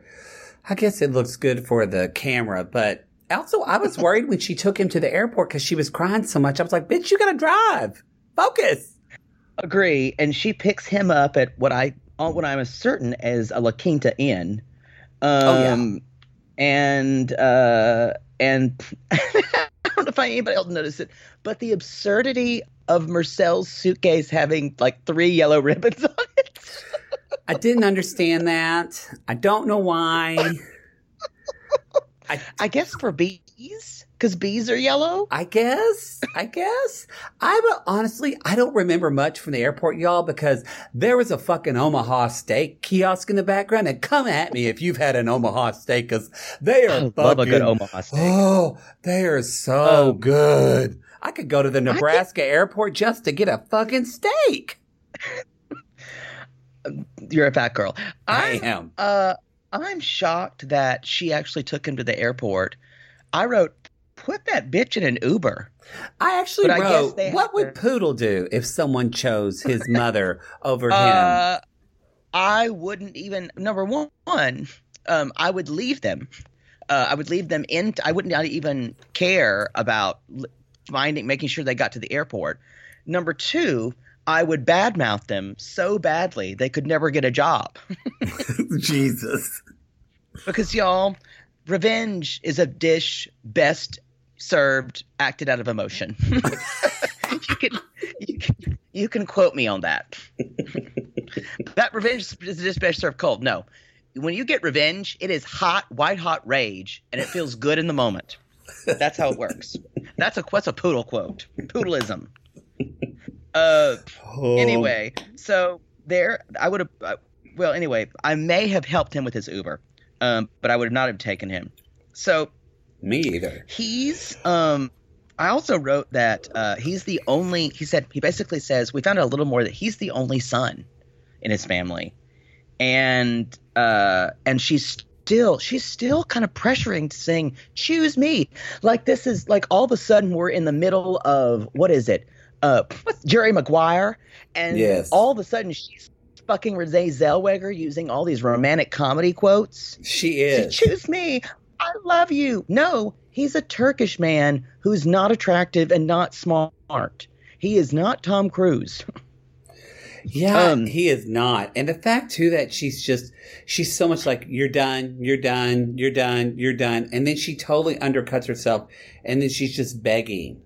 the camera. But also, I was worried when she took him to the airport because she was crying so much. I was like, "Bitch, you gotta drive. Focus." Agree. And she picks him up at what I'm certain as a La Quinta Inn. And I don't know if anybody else noticed it, but the absurdity of Marcel's suitcase having like 3 yellow ribbons on it. I didn't understand that. I don't know why. I guess for bees, because bees are yellow. I guess. Honestly, I don't remember much from the airport, y'all, because there was a fucking Omaha steak kiosk in the background. And come at me if you've had an Omaha steak, because they are love a good Omaha steak. Oh, they are so good. I could go to the Nebraska airport just to get a fucking steak. You're a fat girl. I am. I'm shocked that she actually took him to the airport. I wrote, put that bitch in an Uber. I actually wrote, what would Poodle do if someone chose his mother over him? I wouldn't even, number one, I would leave them. I would not even care about making sure they got to the airport. Number 2, I would badmouth them so badly they could never get a job. Jesus. Because, y'all, revenge is a dish best served acted out of emotion. You can quote me on that. That revenge is a dish best served cold. No. When you get revenge, it is hot, white hot rage, and it feels good in the moment. That's how it works. That's a Poodle quote. Poodleism. Anyway, so I may have helped him with his Uber, but I would not have taken him. So me either. He's I also wrote that he's the only. He basically says we found out a little more that he's the only son in his family, and she's still kind of pressuring to sing "Choose Me." Like this is like all of a sudden we're in the middle of what is it? Jerry Maguire, and all of a sudden she's fucking Renee Zellweger using all these romantic comedy quotes. She is. Choose me. I love you. No, he's a Turkish man who's not attractive and not smart. He is not Tom Cruise. Yeah, he is not. And the fact, too, that she's so much like, you're done, you're done, you're done, you're done. And then she totally undercuts herself. And then she's just begging.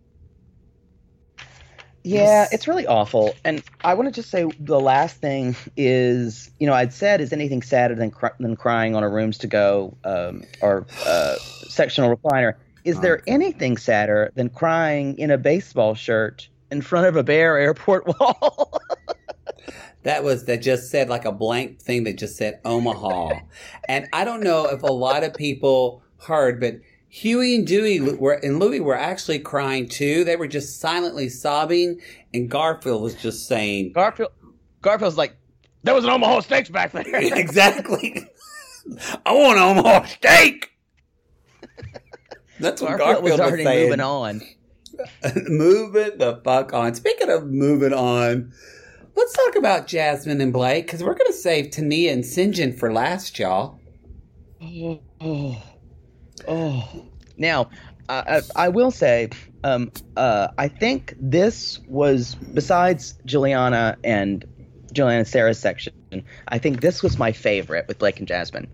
Yeah, it's really awful. And I want to just say the last thing is, I'd said, is anything sadder than crying on a Rooms to Go or sectional recliner? Is there anything sadder than crying in a baseball shirt in front of a bare airport wall? That just said like a blank thing that just said Omaha. And I don't know if a lot of people heard, but Huey and Dewey and Louie were actually crying too. They were just silently sobbing, and Garfield was just saying... Garfield's like, there was an Omaha Steaks back there. Exactly. I want an Omaha steak. That's what Garfield was already saying. Moving on. Moving the fuck on. Speaking of moving on, let's talk about Jasmine and Blake, because we're going to save Tania and Sinjin for last, y'all. Now, I will say, I think this was, besides Juliana and Sarah's section, I think this was my favorite with Blake and Jasmine.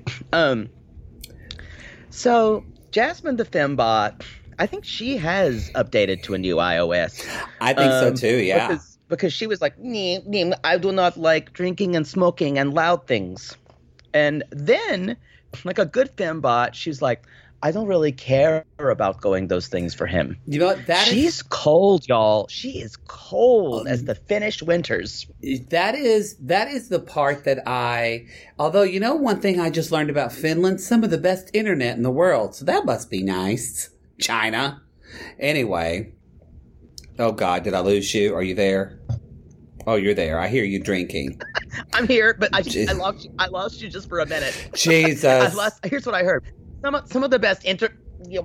So, Jasmine the Fembot, I think she has updated to a new iOS. I think so too, yeah. Because she was like, I do not like drinking and smoking and loud things. And then, like a good Fembot, she's like, I don't really care about going those things for him. You know what? She's cold, y'all. She is cold as the Finnish winters. That is the part that although, one thing I just learned about Finland, some of the best internet in the world. So that must be nice. China. Anyway. Oh, God, did I lose you? Are you there? Oh, you're there. I hear you drinking. I'm here, but I lost you just for a minute. Jesus. Here's what I heard. Some of the best internet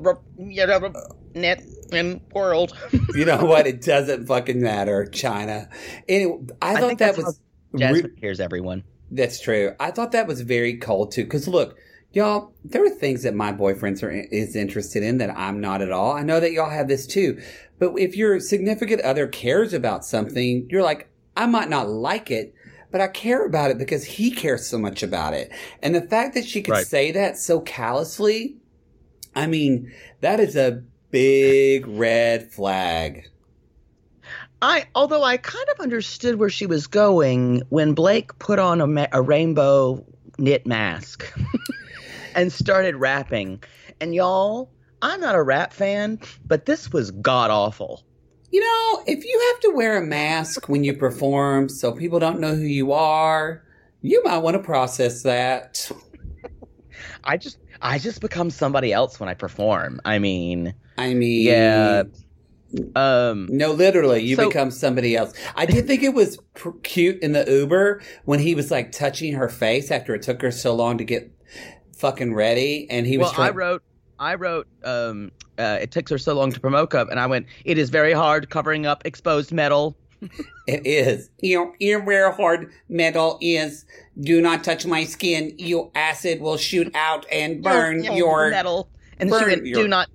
in world. You know what? It doesn't fucking matter. China. Anyway, I thought that was... Jasmine hears everyone. That's true. I thought that was very cold, too. Because, look, y'all, there are things that my boyfriend is interested in that I'm not at all. I know that y'all have this, too. But if your significant other cares about something, you're like, I might not like it, but I care about it because he cares so much about it. And the fact that she could say that so callously, I mean, that is a big red flag. Although I kind of understood where she was going when Blake put on a rainbow knit mask and started rapping. And y'all, I'm not a rap fan, but this was god-awful. If you have to wear a mask when you perform so people don't know who you are, you might want to process that. I just become somebody else when I perform. I mean, yeah. No, literally, you become somebody else. I did think it was cute in the Uber when he was like touching her face after it took her so long to get fucking ready, and he was. I wrote, it takes her so long to promote up, and I went, it is very hard covering up exposed metal. It is. Very hard metal is, do not touch my skin, you acid will shoot out and burn your metal. And she went, do not.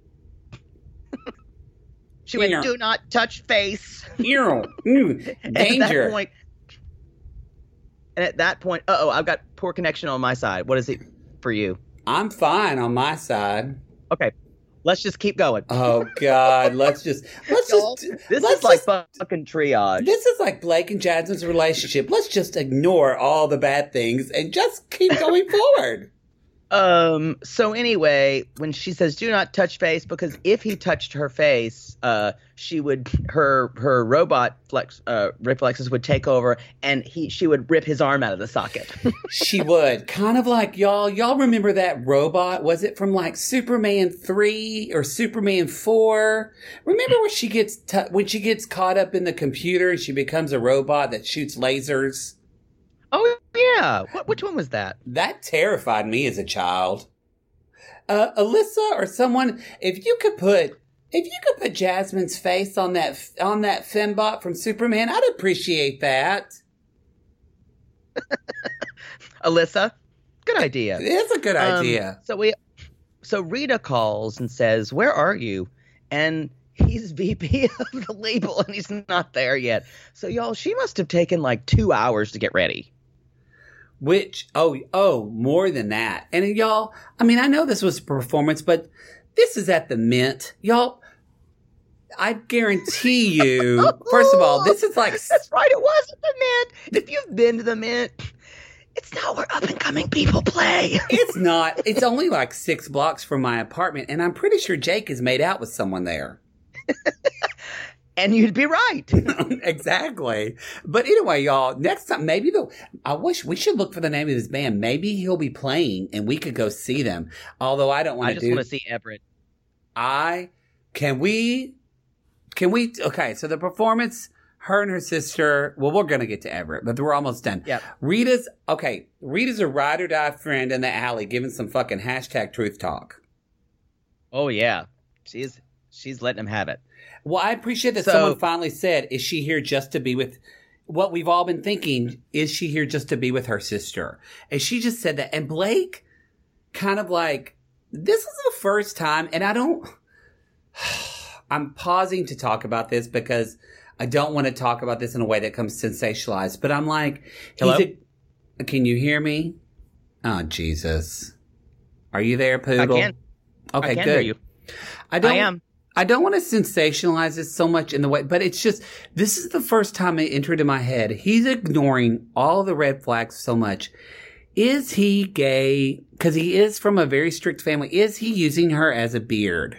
She went, do not touch face. Danger. At that point, I've got poor connection on my side. What is it for you? I'm fine on my side. Okay, let's just keep going. Oh God, this is like fucking triage. This is like Blake and Jasmine's relationship. Let's just ignore all the bad things and just keep going forward. So anyway, when she says do not touch face, because if he touched her face, she would her robot reflexes would take over and she would rip his arm out of the socket. She would. Kind of like y'all remember that robot? Was it from like Superman 3 or Superman 4? Remember when she gets caught up in the computer and she becomes a robot that shoots lasers? Oh yeah. Which one was that? That terrified me as a child. Alyssa or someone, if you could put Jasmine's face on that fembot from Superman, I'd appreciate that. Alyssa, good idea. It's a good idea. So Rita calls and says, "Where are you?" And he's VP of the label and he's not there yet. So y'all, she must have taken like 2 hours to get ready. Which, more than that. And y'all, I mean, I know this was a performance, but this is at the Mint. Y'all, I guarantee you, first of all, this is like... That's right, it was at the Mint. If you've been to the Mint, it's not where up-and-coming people play. It's not. It's only like 6 blocks from my apartment, and I'm pretty sure Jake has made out with someone there. And you'd be right. Exactly. But anyway, y'all, next time, I wish we should look for the name of this band. Maybe he'll be playing and we could go see them. Although I don't want to I just want to see Everett. Okay, so the performance, her and her sister, well, we're going to get to Everett, but we're almost done. Yep. Rita's a ride or die friend in the alley giving some fucking hashtag truth talk. Oh, yeah. She's letting him have it. Well, I appreciate that someone finally said, is she here just to be with what we've all been thinking? Is she here just to be with her sister? And she just said that. And Blake kind of like, this is the first time, and I'm pausing to talk about this because I don't want to talk about this in a way that comes sensationalized, but I'm like, hello? Can you hear me? Oh, Jesus. Are you there, Poodle? I can. Okay, I can good. hear you. I am. I don't want to sensationalize this so much in the way, but it's just, this is the first time it entered in my head. He's ignoring all the red flags so much. Is he gay? Because he is from a very strict family. Is he using her as a beard?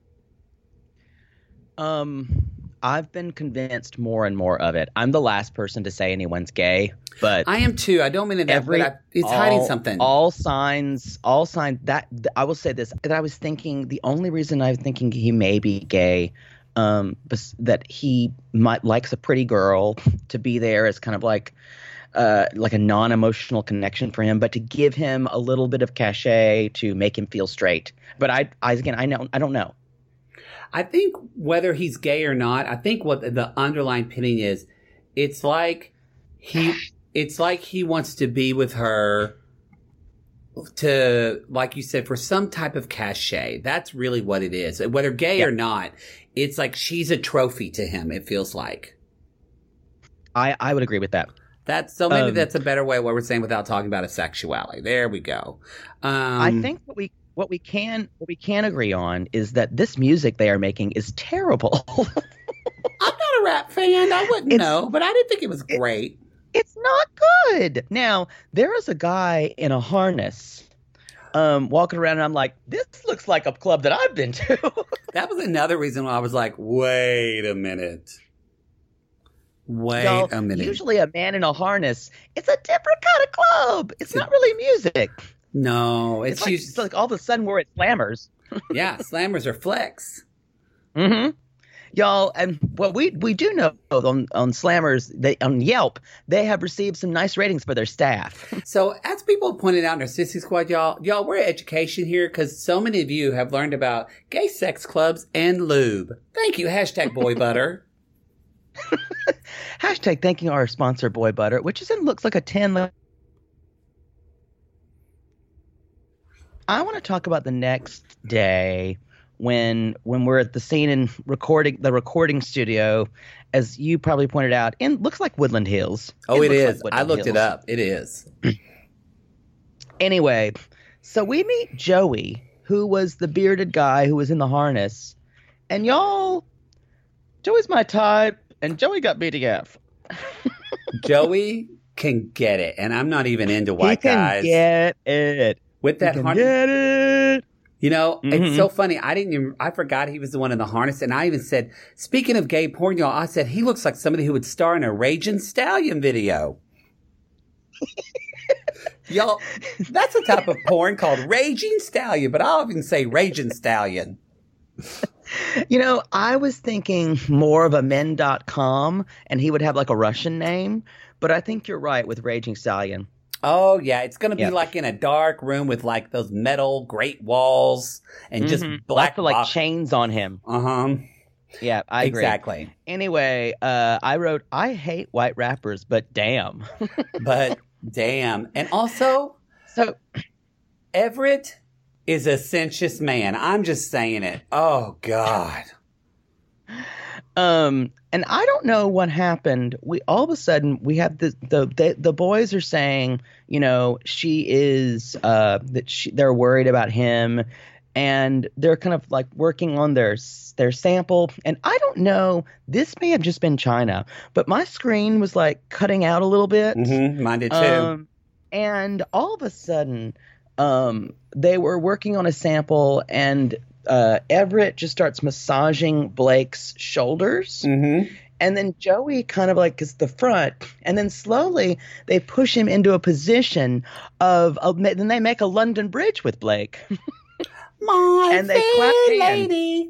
I've been convinced more and more of it. I'm the last person to say anyone's gay, but I am too. I don't mean that, but it's hiding something. All signs that I will say this, that I was thinking the only reason I'm thinking he may be gay, that he likes a pretty girl to be there as kind of like a non-emotional connection for him, but to give him a little bit of cachet to make him feel straight. But I don't know. I think whether he's gay or not, I think what the underlying pinning is, it's like he wants to be with her to, like you said, for some type of cachet. That's really what it is. Whether gay or not, it's like she's a trophy to him, it feels like. I would agree with that. Maybe that's a better way of what we're saying without talking about his sexuality. There we go. I think what we can agree on is that this music they are making is terrible. I'm not a rap fan. I wouldn't know, but I didn't think it was great. It's not good. Now, there is a guy in a harness walking around, and I'm like, this looks like a club that I've been to. That was another reason why I was like, wait a minute. Usually a man in a harness, it's a different kind of club. It's not really music. No, it's like all of a sudden we're at Slammers. Yeah, Slammers are flex. Mm-hmm. Y'all, and what we do know on Slammers, on Yelp, they have received some nice ratings for their staff. So as people pointed out in our Sissy Squad, y'all, we're education here because so many of you have learned about gay sex clubs and lube. Thank you. Hashtag boy butter. Hashtag thanking our sponsor, Boy Butter, which looks like a 10. I want to talk about the next day when we're at the scene in the recording studio, as you probably pointed out, and looks like Woodland Hills. Oh, it is. I looked it up. It is. Anyway, so we meet Joey, who was the bearded guy who was in the harness, and y'all, Joey's my type, and Joey got BDF. Joey can get it, and I'm not even into white guys. He can get it. with that harness. Get it. You know, it's so funny. I forgot he was the one in the harness. And I even said, speaking of gay porn, y'all, I said, he looks like somebody who would star in a Raging Stallion video. Y'all, that's a type of porn called Raging Stallion, but I'll even say Raging Stallion. You know, I was thinking more of a men.com, and he would have like a Russian name, but I think you're right with Raging Stallion. Oh, yeah. It's going to be like in a dark room with like those metal great walls and just black like chains on him. Uh-huh. Yeah, I agree. Exactly. Anyway, I wrote, I hate white rappers, but damn. But damn. And also, so Everett is a sensuous man. I'm just saying it. Oh, God. And I don't know what happened. We all of a sudden we have the boys are saying, you know, she is they're worried about him, and they're kind of like working on their sample. And I don't know. This may have just been China, but my screen was like cutting out a little bit. Mine did too. And all of a sudden, they were working on a sample, and Everett just starts massaging Blake's shoulders. And then Joey kind of like is the front. And then slowly they push him into a position then they make a London Bridge with Blake. And they clap hands.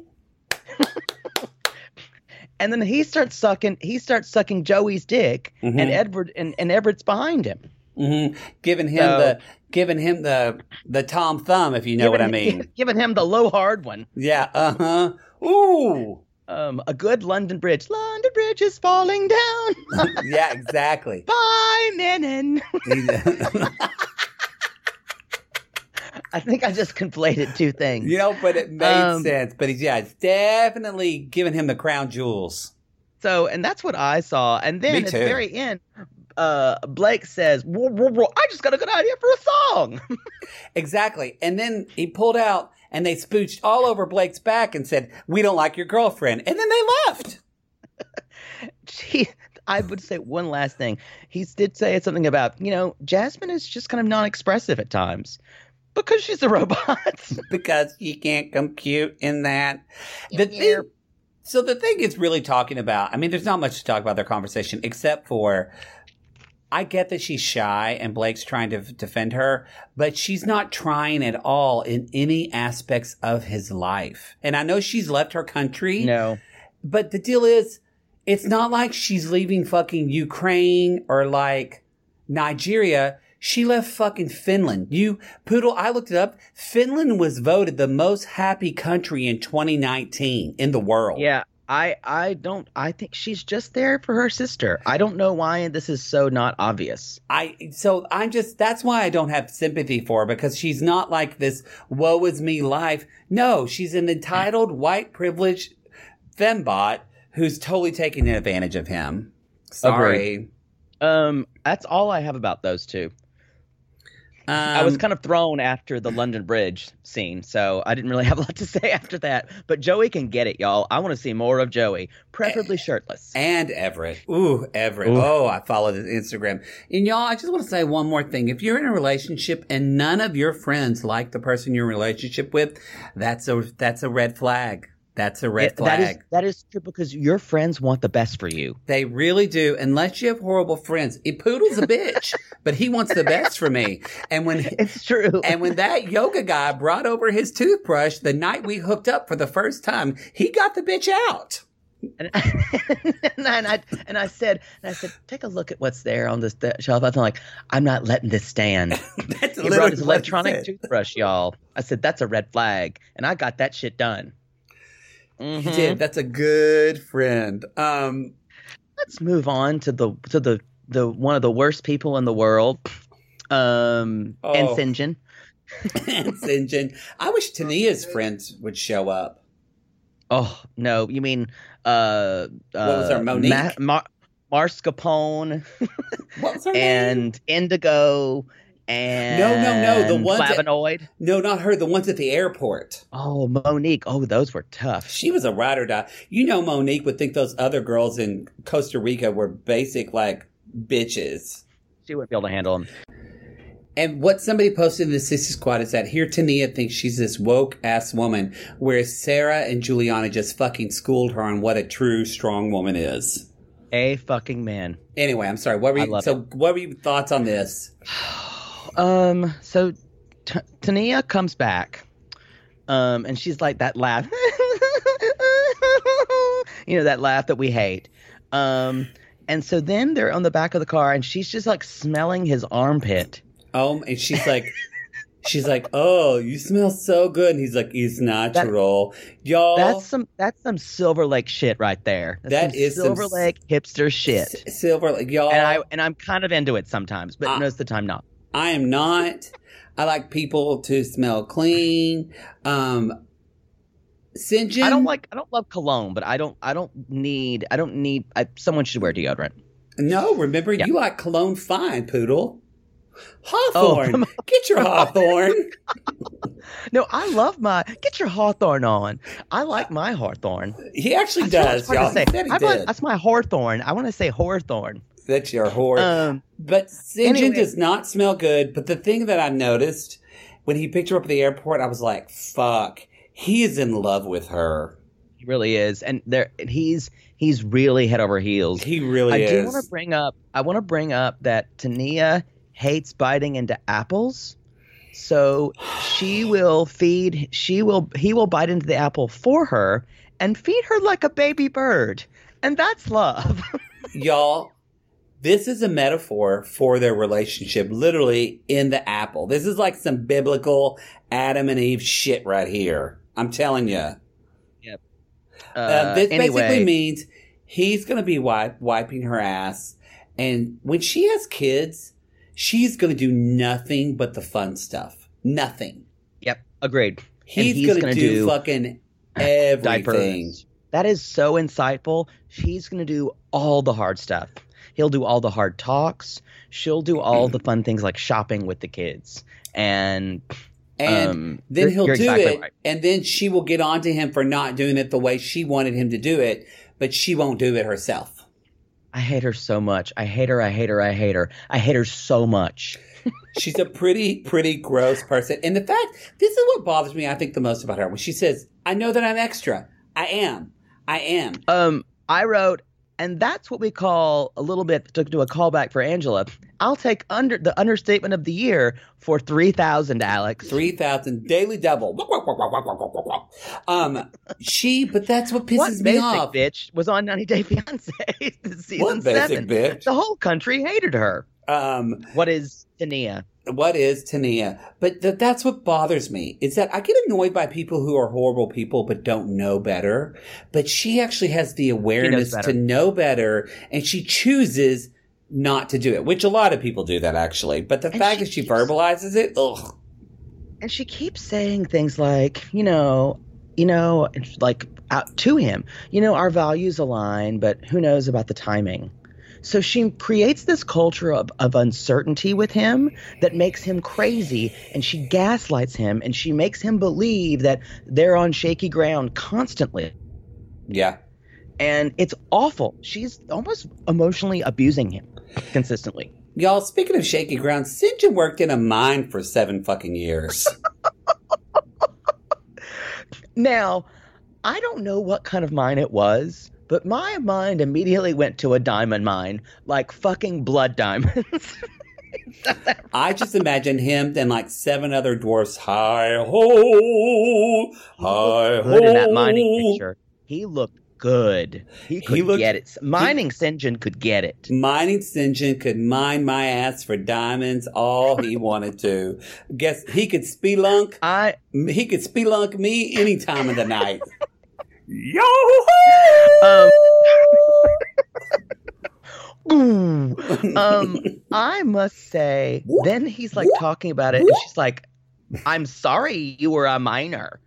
And then he starts sucking Joey's dick, and Everett's behind him. Giving him the Tom Thumb, if you know what I mean. Giving him the low hard one. Yeah. Ooh. A good London Bridge. London Bridge is falling down. Yeah, exactly. Bye, Menon. I think I just conflated two things. You know, but it made sense. But it's definitely giving him the crown jewels. So, and that's what I saw. And then at the very end, Blake says, I just got a good idea for a song. Exactly. And then he pulled out and they spooched all over Blake's back and said, we don't like your girlfriend. And then they left. I would say one last thing. He did say something about, you know, Jasmine is just kind of non-expressive at times. Because she's a robot. Because you can't compute in that. So the thing it's really talking about, I mean, there's not much to talk about their conversation, except for, I get that she's shy and Blake's trying to defend her, but she's not trying at all in any aspects of his life. And I know she's left her country. No. But the deal is, it's not like she's leaving fucking Ukraine or like Nigeria. She left fucking Finland. Poodle, I looked it up. Finland was voted the most happy country in 2019 in the world. Yeah, I think she's just there for her sister. I don't know why this is so not obvious. That's why I don't have sympathy for her, because she's not like this woe is me life. No, she's an entitled, white, privileged fembot who's totally taking advantage of him. Sorry. Agreed. That's all I have about those two. I was kind of thrown after the London Bridge scene, so I didn't really have a lot to say after that. But Joey can get it, y'all. I want to see more of Joey, preferably shirtless. And Everett. Ooh, Everett. Ooh. Oh, I followed his Instagram. And y'all, I just want to say one more thing. If you're in a relationship and none of your friends like the person you're in a relationship with, that's a red flag. That's a red flag. That is true, because your friends want the best for you. They really do, unless you have horrible friends. Poodle's a bitch, but he wants the best for me. And it's true. And when that yoga guy brought over his toothbrush the night we hooked up for the first time, he got the bitch out. And I said, take a look at what's there on this shelf. I'm like, I'm not letting this stand. He brought his electronic toothbrush, y'all. I said, that's a red flag, and I got that shit done. He did. That's a good friend. Let's move on to the one of the worst people in the world, and St. John. And St. John. I wish Tania's friends would show up. Oh no, you mean what was her Monique? Mascarpone. What was her and name? Indigo. And no, the ones Flavonoid. No, not her. The ones at the airport. Oh, Monique. Oh, those were tough. She was a ride or die. You know, Monique would think those other girls in Costa Rica were basic like bitches. She wouldn't be able to handle them. And what somebody posted in the Sissy Squad is that here Tania thinks she's this woke-ass woman, whereas Sarah and Juliana just fucking schooled her on what a true, strong woman is. A fucking man. Anyway, I'm sorry. What were your thoughts on this? So Tania comes back, and she's like that laugh. You know, that laugh that we hate. And so then they're on the back of the car, and she's just like smelling his armpit. And she's like, oh, you smell so good. And he's like, it's natural. Y'all. That's some Silver Lake shit right there. That is Silver Lake hipster shit. Silver Lake, y'all. And I'm kind of into it sometimes, but most of the time not. I am not. I like people to smell clean. St. John, I don't love cologne, but I don't need someone should wear deodorant. No, remember you like cologne fine, Poodle. Hawthorne. Get your Hawthorne. No, I love get your Hawthorne on. I like my Hawthorne. He actually does, y'all. That's my Hawthorne. I want to say Hawthorne. That's your whore. But St. John does not smell good. But the thing that I noticed when he picked her up at the airport, I was like, fuck. He is in love with her. He really is. And he's really head over heels. He really is. I want to bring up that Tania hates biting into apples. So he will bite into the apple for her and feed her like a baby bird. And that's love. Y'all, this is a metaphor for their relationship, literally in the apple. This is like some biblical Adam and Eve shit right here. I'm telling you. Yep. This basically means he's going to be wiping her ass. And when she has kids, she's going to do nothing but the fun stuff. Nothing. Yep. Agreed. He's going to do fucking everything. Diapers. That is so insightful. He's going to do all the hard stuff. He'll do all the hard talks. She'll do all the fun things like shopping with the kids. And then he'll do exactly it. Right. And then she will get on to him for not doing it the way she wanted him to do it. But she won't do it herself. I hate her so much. I hate her. I hate her so much. She's a pretty, pretty gross person. And the fact, this is what bothers me, I think, the most about her. When she says, I know that I'm extra. I am. I wrote, and that's what we call a little bit, to do a callback for Angela. I'll take the understatement of the year for 3,000, Alex. 3,000 daily double. But that's what pisses me off. What basic bitch was on 90 Day Fiancé season what basic 7? Bitch? The whole country hated her. What is Tania? But that's what bothers me, is that I get annoyed by people who are horrible people but don't know better. But she actually has the awareness to know better, and she chooses not to do it, which a lot of people do that, actually. But the fact that she verbalizes it, ugh. And she keeps saying things like, like out to him, our values align, but who knows about the timing. So she creates this culture of uncertainty with him that makes him crazy, and she gaslights him, and she makes him believe that they're on shaky ground constantly. Yeah. And it's awful. She's almost emotionally abusing him consistently. Y'all, speaking of shaky ground, St. John worked in a mine for 7 fucking years. Now, I don't know what kind of mine it was, but my mind immediately went to a diamond mine, like fucking blood diamonds. I just imagine him and like 7 other dwarfs. Hi ho, hi ho. In that mining picture, he looked good. He could get it. Mining St. John could get it. Mining St. John could mine my ass for diamonds all he wanted to. Guess he could spelunk. He could spelunk me any time of the night. Yo! I must say, then he's like talking about it, and she's like, I'm sorry you were a minor.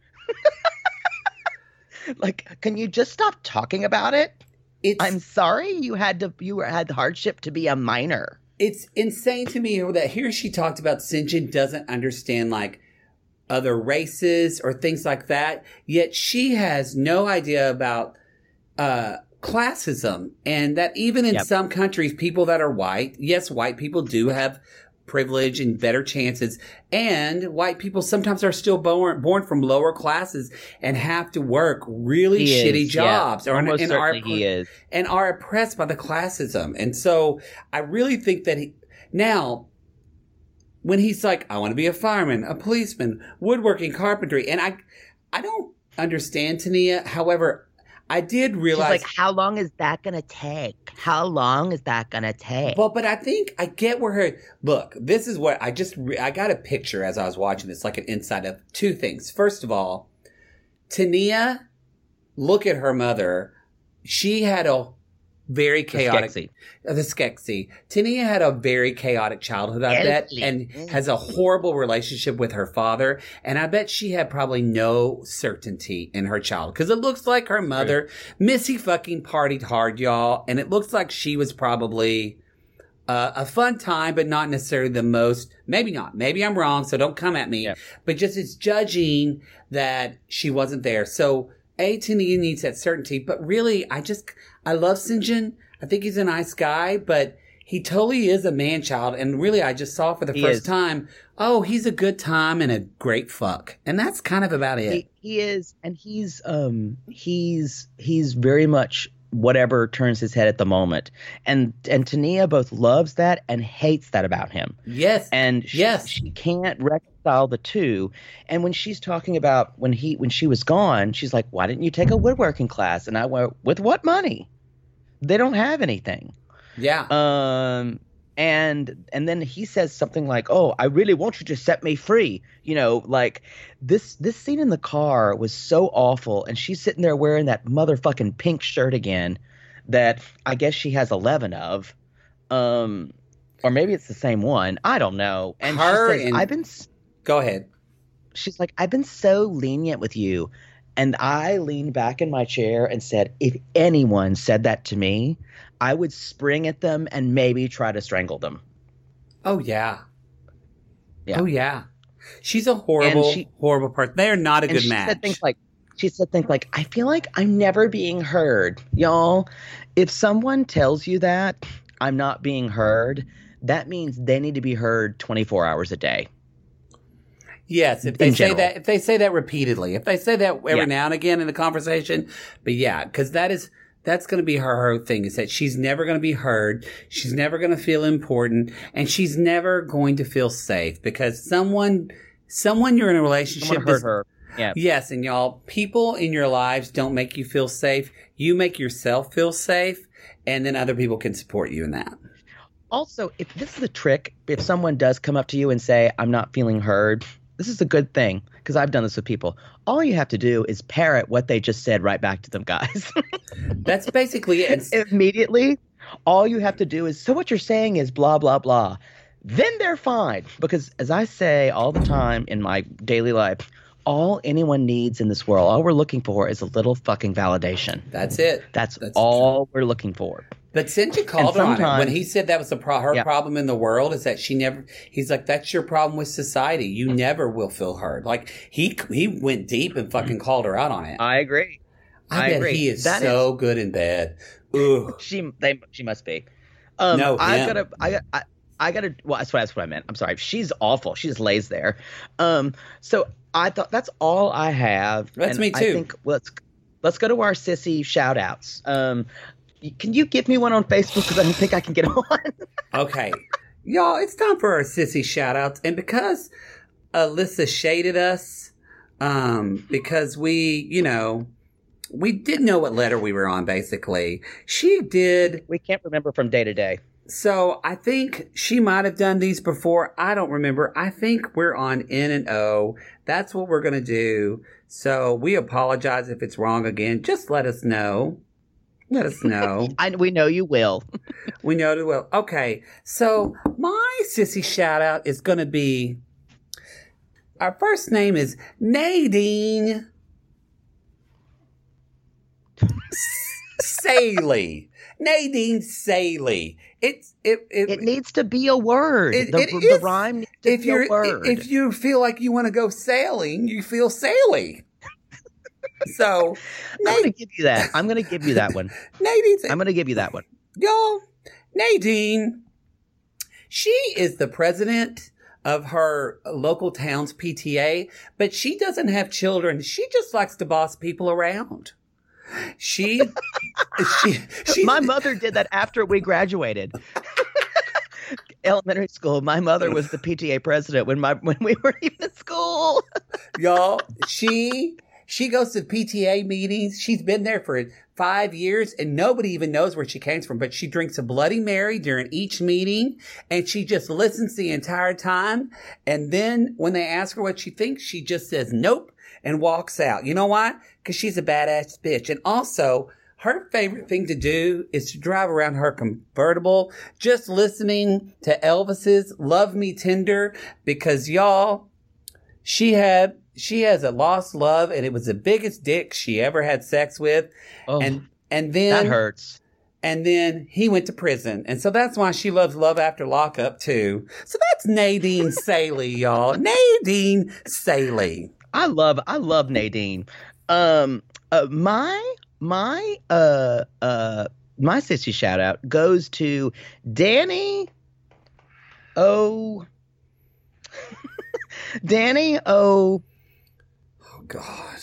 Like, can you just stop talking about it? I'm sorry you had the hardship to be a minor. It's insane to me that here she talked about St. John doesn't understand like other races or things like that. Yet she has no idea about classism, and that even in some countries, people that are white, yes, white people do have privilege and better chances. And white people sometimes are still born from lower classes and have to work really shitty jobs. Yeah, almost certainly he is. And are oppressed by the classism. And so I really think that now, when he's like, I want to be a fireman, a policeman, woodworking, carpentry. And I don't understand Tania. However, I did realize. She's like, how long is that going to take? How long is that going to take? Well, but I think I get where her. Look, this is what I got a picture as I was watching this, like an insight of two things. First of all, Tania, look at her mother. She had a very chaotic. The Skeksis. Tania had a very chaotic childhood, I bet, and has a horrible relationship with her father. And I bet she had probably no certainty in her childhood. Because it looks like her mother, Missy fucking partied hard, y'all. And it looks like she was probably a fun time, but not necessarily the most. Maybe not. Maybe I'm wrong, so don't come at me. Yeah. But just it's judging that she wasn't there. So, Tania needs that certainty. But really, I love Sinjin. I think he's a nice guy, but he totally is a man-child. And really, I just saw for the first time, oh, he's a good time and a great fuck. And that's kind of about it. He is. And he's very much whatever turns his head at the moment. And Tania both loves that and hates that about him. Yes. And she can't reconcile the two. And when she's talking about when she was gone, she's like, why didn't you take a woodworking class? And I went, with what money? They don't have anything. Yeah. And then he says something like, oh, I really want you to set me free. You know, like this scene in the car was so awful. And she's sitting there wearing that motherfucking pink shirt again that I guess she has 11 of. Or maybe it's the same one. I don't know. And she says, Go ahead. She's like, I've been so lenient with you. And I leaned back in my chair and said, if anyone said that to me, I would spring at them and maybe try to strangle them. Oh, yeah. Oh, yeah. She's a horrible person. They are not a good match. She said things like, I feel like I'm never being heard. Y'all, if someone tells you that I'm not being heard, that means they need to be heard 24 hours a day. Yes, if they say that repeatedly, if they say that every now and again in the conversation, but yeah, because that's going to be her thing, is that she's never going to be heard, she's never going to feel important, and she's never going to feel safe because someone you're in a relationship hurt her. Yeah. Yes, and y'all, people in your lives don't make you feel safe. You make yourself feel safe, and then other people can support you in that. Also, if this is a trick, if someone does come up to you and say, I'm not feeling heard, this is a good thing, because I've done this with people. All you have to do is parrot what they just said right back to them, guys. That's basically it. Immediately, all you have to do is, so what you're saying is blah, blah, blah. Then they're fine. Because as I say all the time in my daily life, all anyone needs in this world, all we're looking for is a little fucking validation. That's it. That's all we're looking for. But Sinjin called her on it. When he said that was her problem in the world, is that he's like, that's your problem with society. You never will feel heard. Like, he went deep and fucking called her out on it. I agree. I bet he is so good in bed. Ooh. She must be. No, I gotta, well, that's what I meant. I'm sorry. She's awful. She just lays there. So I thought that's all I have. That's me too. I think let's go to our sissy shout outs. Can you give me one on Facebook? Because I don't think I can get on. Okay. Y'all, it's time for our sissy shout-outs. And because Alyssa shaded us, because we didn't know what letter we were on, basically. She did. We can't remember from day to day. So I think she might have done these before. I don't remember. I think we're on N and O. That's what we're going to do. So we apologize if it's wrong again. Just let us know. Let us know. We know you will. We know you will. Okay. So my sissy shout out is going to be, our first name is Nadine Saley. Nadine Saley. It needs to be a word. The rhyme needs to be a word. If you feel like you want to go sailing, you feel saily. So I'm going to give you that. I'm going to give you that one. Nadine. I'm going to give you that one. Y'all, Nadine, She is the president of her local town's PTA, but she doesn't have children. She just likes to boss people around. She My mother did that after we graduated. Elementary school. My mother was the PTA president when we were even in school. Y'all, she goes to PTA meetings. She's been there for 5 years and nobody even knows where she came from, but she drinks a Bloody Mary during each meeting and she just listens the entire time. And then when they ask her what she thinks, she just says nope and walks out. You know why? Because she's a badass bitch. And also, her favorite thing to do is to drive around her convertible, just listening to Elvis's Love Me Tender, because y'all, she has a lost love and it was the biggest dick she ever had sex with. Oh, and then that hurts. And then he went to prison. And so that's why she loves Love After Lockup too. So that's Nadine Saley, y'all. Nadine Saley. I love Nadine. My sissy shout out goes to Danny O. Oh God.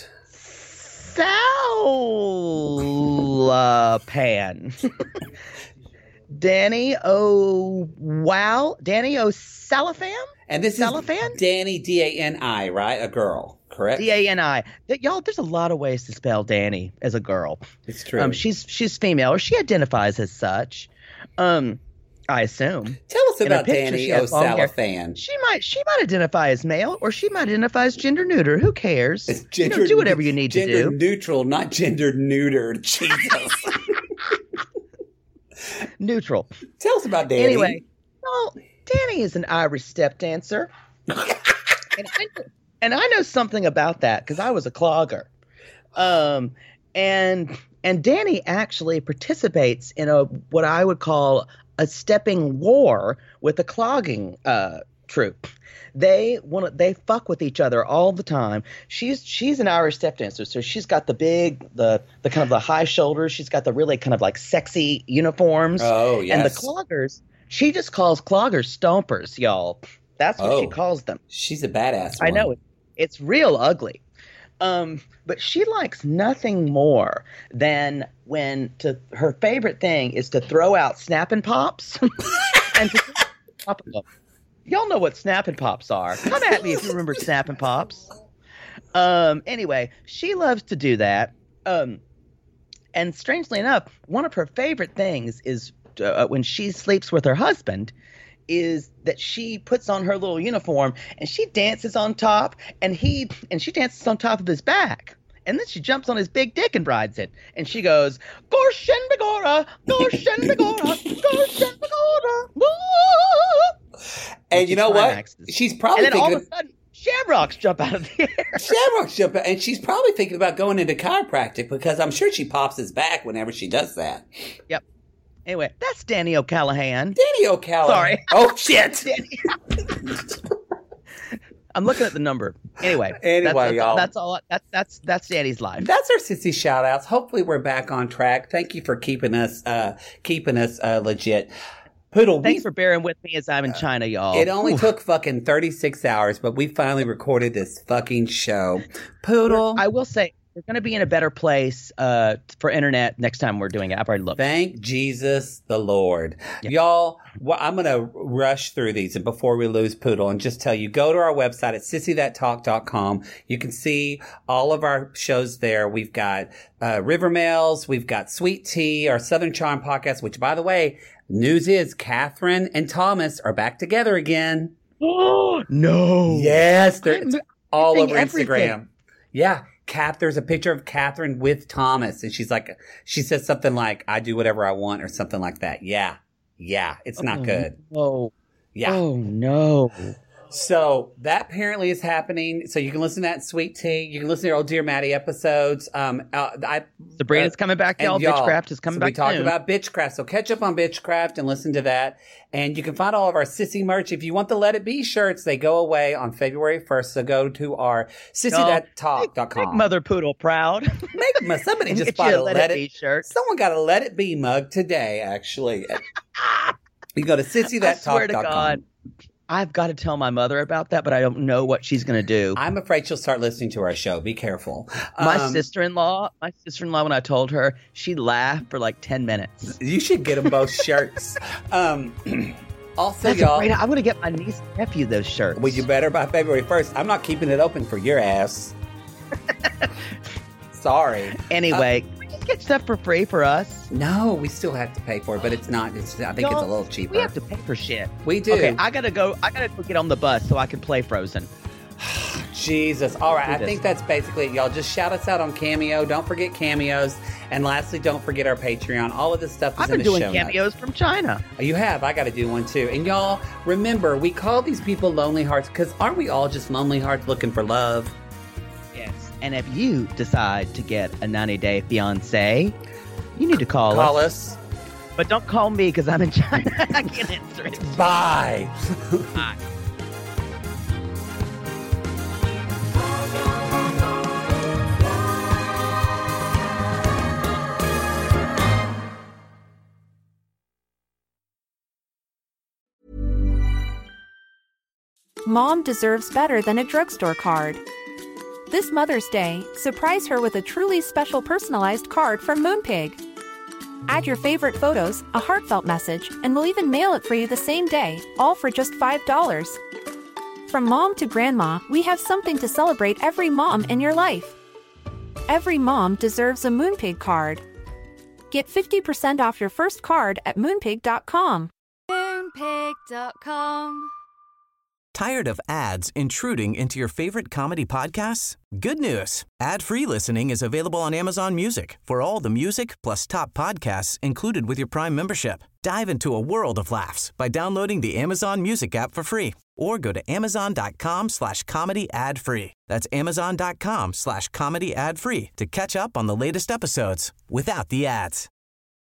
Salapan. Danny O. Salafam? And this Salafan? is Danny, D-A-N-I, right? A girl, correct? D-A-N-I. Y'all, there's a lot of ways to spell Danny as a girl. It's true. She's female, or she identifies as such. I assume. Tell us about Danny O'Salafan. She might identify as male, or she might identify as gender neuter. Who cares? It's gender, do whatever you need to do. Gender neutral, not gender neutered. Jesus. Neutral. Tell us about Danny. Anyway, well, Danny is an Irish step dancer. and I know something about that because I was a clogger. And Danny actually participates in what I would call a stepping war with a clogging troupe. They fuck with each other all the time. She's an Irish step dancer, so she's got the kind of the high shoulders. She's got the really kind of like sexy uniforms. Oh yes. And the cloggers, she just calls cloggers stompers, y'all. That's what she calls them. She's a badass one. I know. It's real ugly. But she likes nothing more than her favorite thing is to throw out Snappin' Pops and to pop them. Y'all know what Snappin' Pops are. Come at me if you remember Snappin' Pops. Anyway, she loves to do that. And strangely enough, one of her favorite things is when she sleeps with her husband is that she puts on her little uniform and she dances on top and she dances on top of his back. And then she jumps on his big dick and rides it. And she goes, Gorshen Begora, Gorshen Begora, Gorshen Begora. And you know what? She's probably thinking all of a sudden, Shamrocks jump out of the air. Shamrocks jump out. And she's probably thinking about going into chiropractic because I'm sure she pops his back whenever she does that. Yep. Anyway, that's Danny O'Callahan. Danny O'Callahan. Sorry. Oh, shit. I'm looking at the number. Anyway, y'all. That's all. That's Danny's life. That's our sissy shout outs. Hopefully we're back on track. Thank you for keeping us legit. Poodle, thanks for bearing with me as I'm in China, y'all. It only took fucking 36 hours, but we finally recorded this fucking show. Poodle. I will say, we're going to be in a better place for internet next time we're doing it. I've already looked. Thank Jesus the Lord. Yep. Y'all, I'm going to rush through these and before we lose Poodle and just tell you, go to our website at sissythattalk.com. You can see all of our shows there. We've got River Mails. We've got Sweet Tea, our Southern Charm podcast, which, by the way, news is Catherine and Thomas are back together again. Oh, no. Yes. They're all over everything. Instagram. Yeah. There's a picture of Catherine with Thomas, and she says something like, I do whatever I want, or something like that. Yeah. It's not good. Oh, yeah. Oh, no. So that apparently is happening. So you can listen to that in Sweet Tea. You can listen to our Old Dear Maddie episodes. Sabrina's coming back, y'all. Bitchcraft is coming back. We talked about Bitchcraft. So catch up on Bitchcraft and listen to that. And you can find all of our sissy merch. If you want the Let It Be shirts, they go away on February 1st. So go to our sissythattalk.com. Make Mother Poodle proud. Somebody just bought a Let It Be shirt. Someone got a Let It Be mug today, actually. You go to sissy.talk.com. I swear to God, I've got to tell my mother about that, but I don't know what she's going to do. I'm afraid she'll start listening to our show. Be careful. My sister-in-law, when I told her, she laughed for like 10 minutes. You should get them both shirts. Also, That's y'all, I'm going to get my niece and nephew those shirts. Well, you better by February 1st. I'm not keeping it open for your ass. Sorry. Anyway, can we just get stuff for free for us? No, we still have to pay for it, but it's not. I think it's a little cheaper. We have to pay for shit. We do. Okay, I gotta go get on the bus so I can play Frozen. Jesus. All right, I think that's basically it. Y'all just shout us out on Cameo. Don't forget cameos. And lastly, don't forget our Patreon. All of this stuff is in the show notes. I've been doing cameos from China. Oh, you have? I got to do one too. And y'all, remember, we call these people lonely hearts because aren't we all just lonely hearts looking for love? Yes. And if you decide to get a 90-day fiancé, you need to call us. But don't call me because I'm in China. I can't answer it. Bye. Bye. Mom deserves better than a drugstore card. This Mother's Day, surprise her with a truly special personalized card from Moonpig. Add your favorite photos, a heartfelt message, and we'll even mail it for you the same day, all for just $5. From mom to grandma, we have something to celebrate every mom in your life. Every mom deserves a Moonpig card. Get 50% off your first card at Moonpig.com. Moonpig.com. Tired of ads intruding into your favorite comedy podcasts? Good news. Ad-free listening is available on Amazon Music for all the music plus top podcasts included with your Prime membership. Dive into a world of laughs by downloading the Amazon Music app for free or go to amazon.com/comedy ad-free. That's amazon.com/comedy ad-free to catch up on the latest episodes without the ads.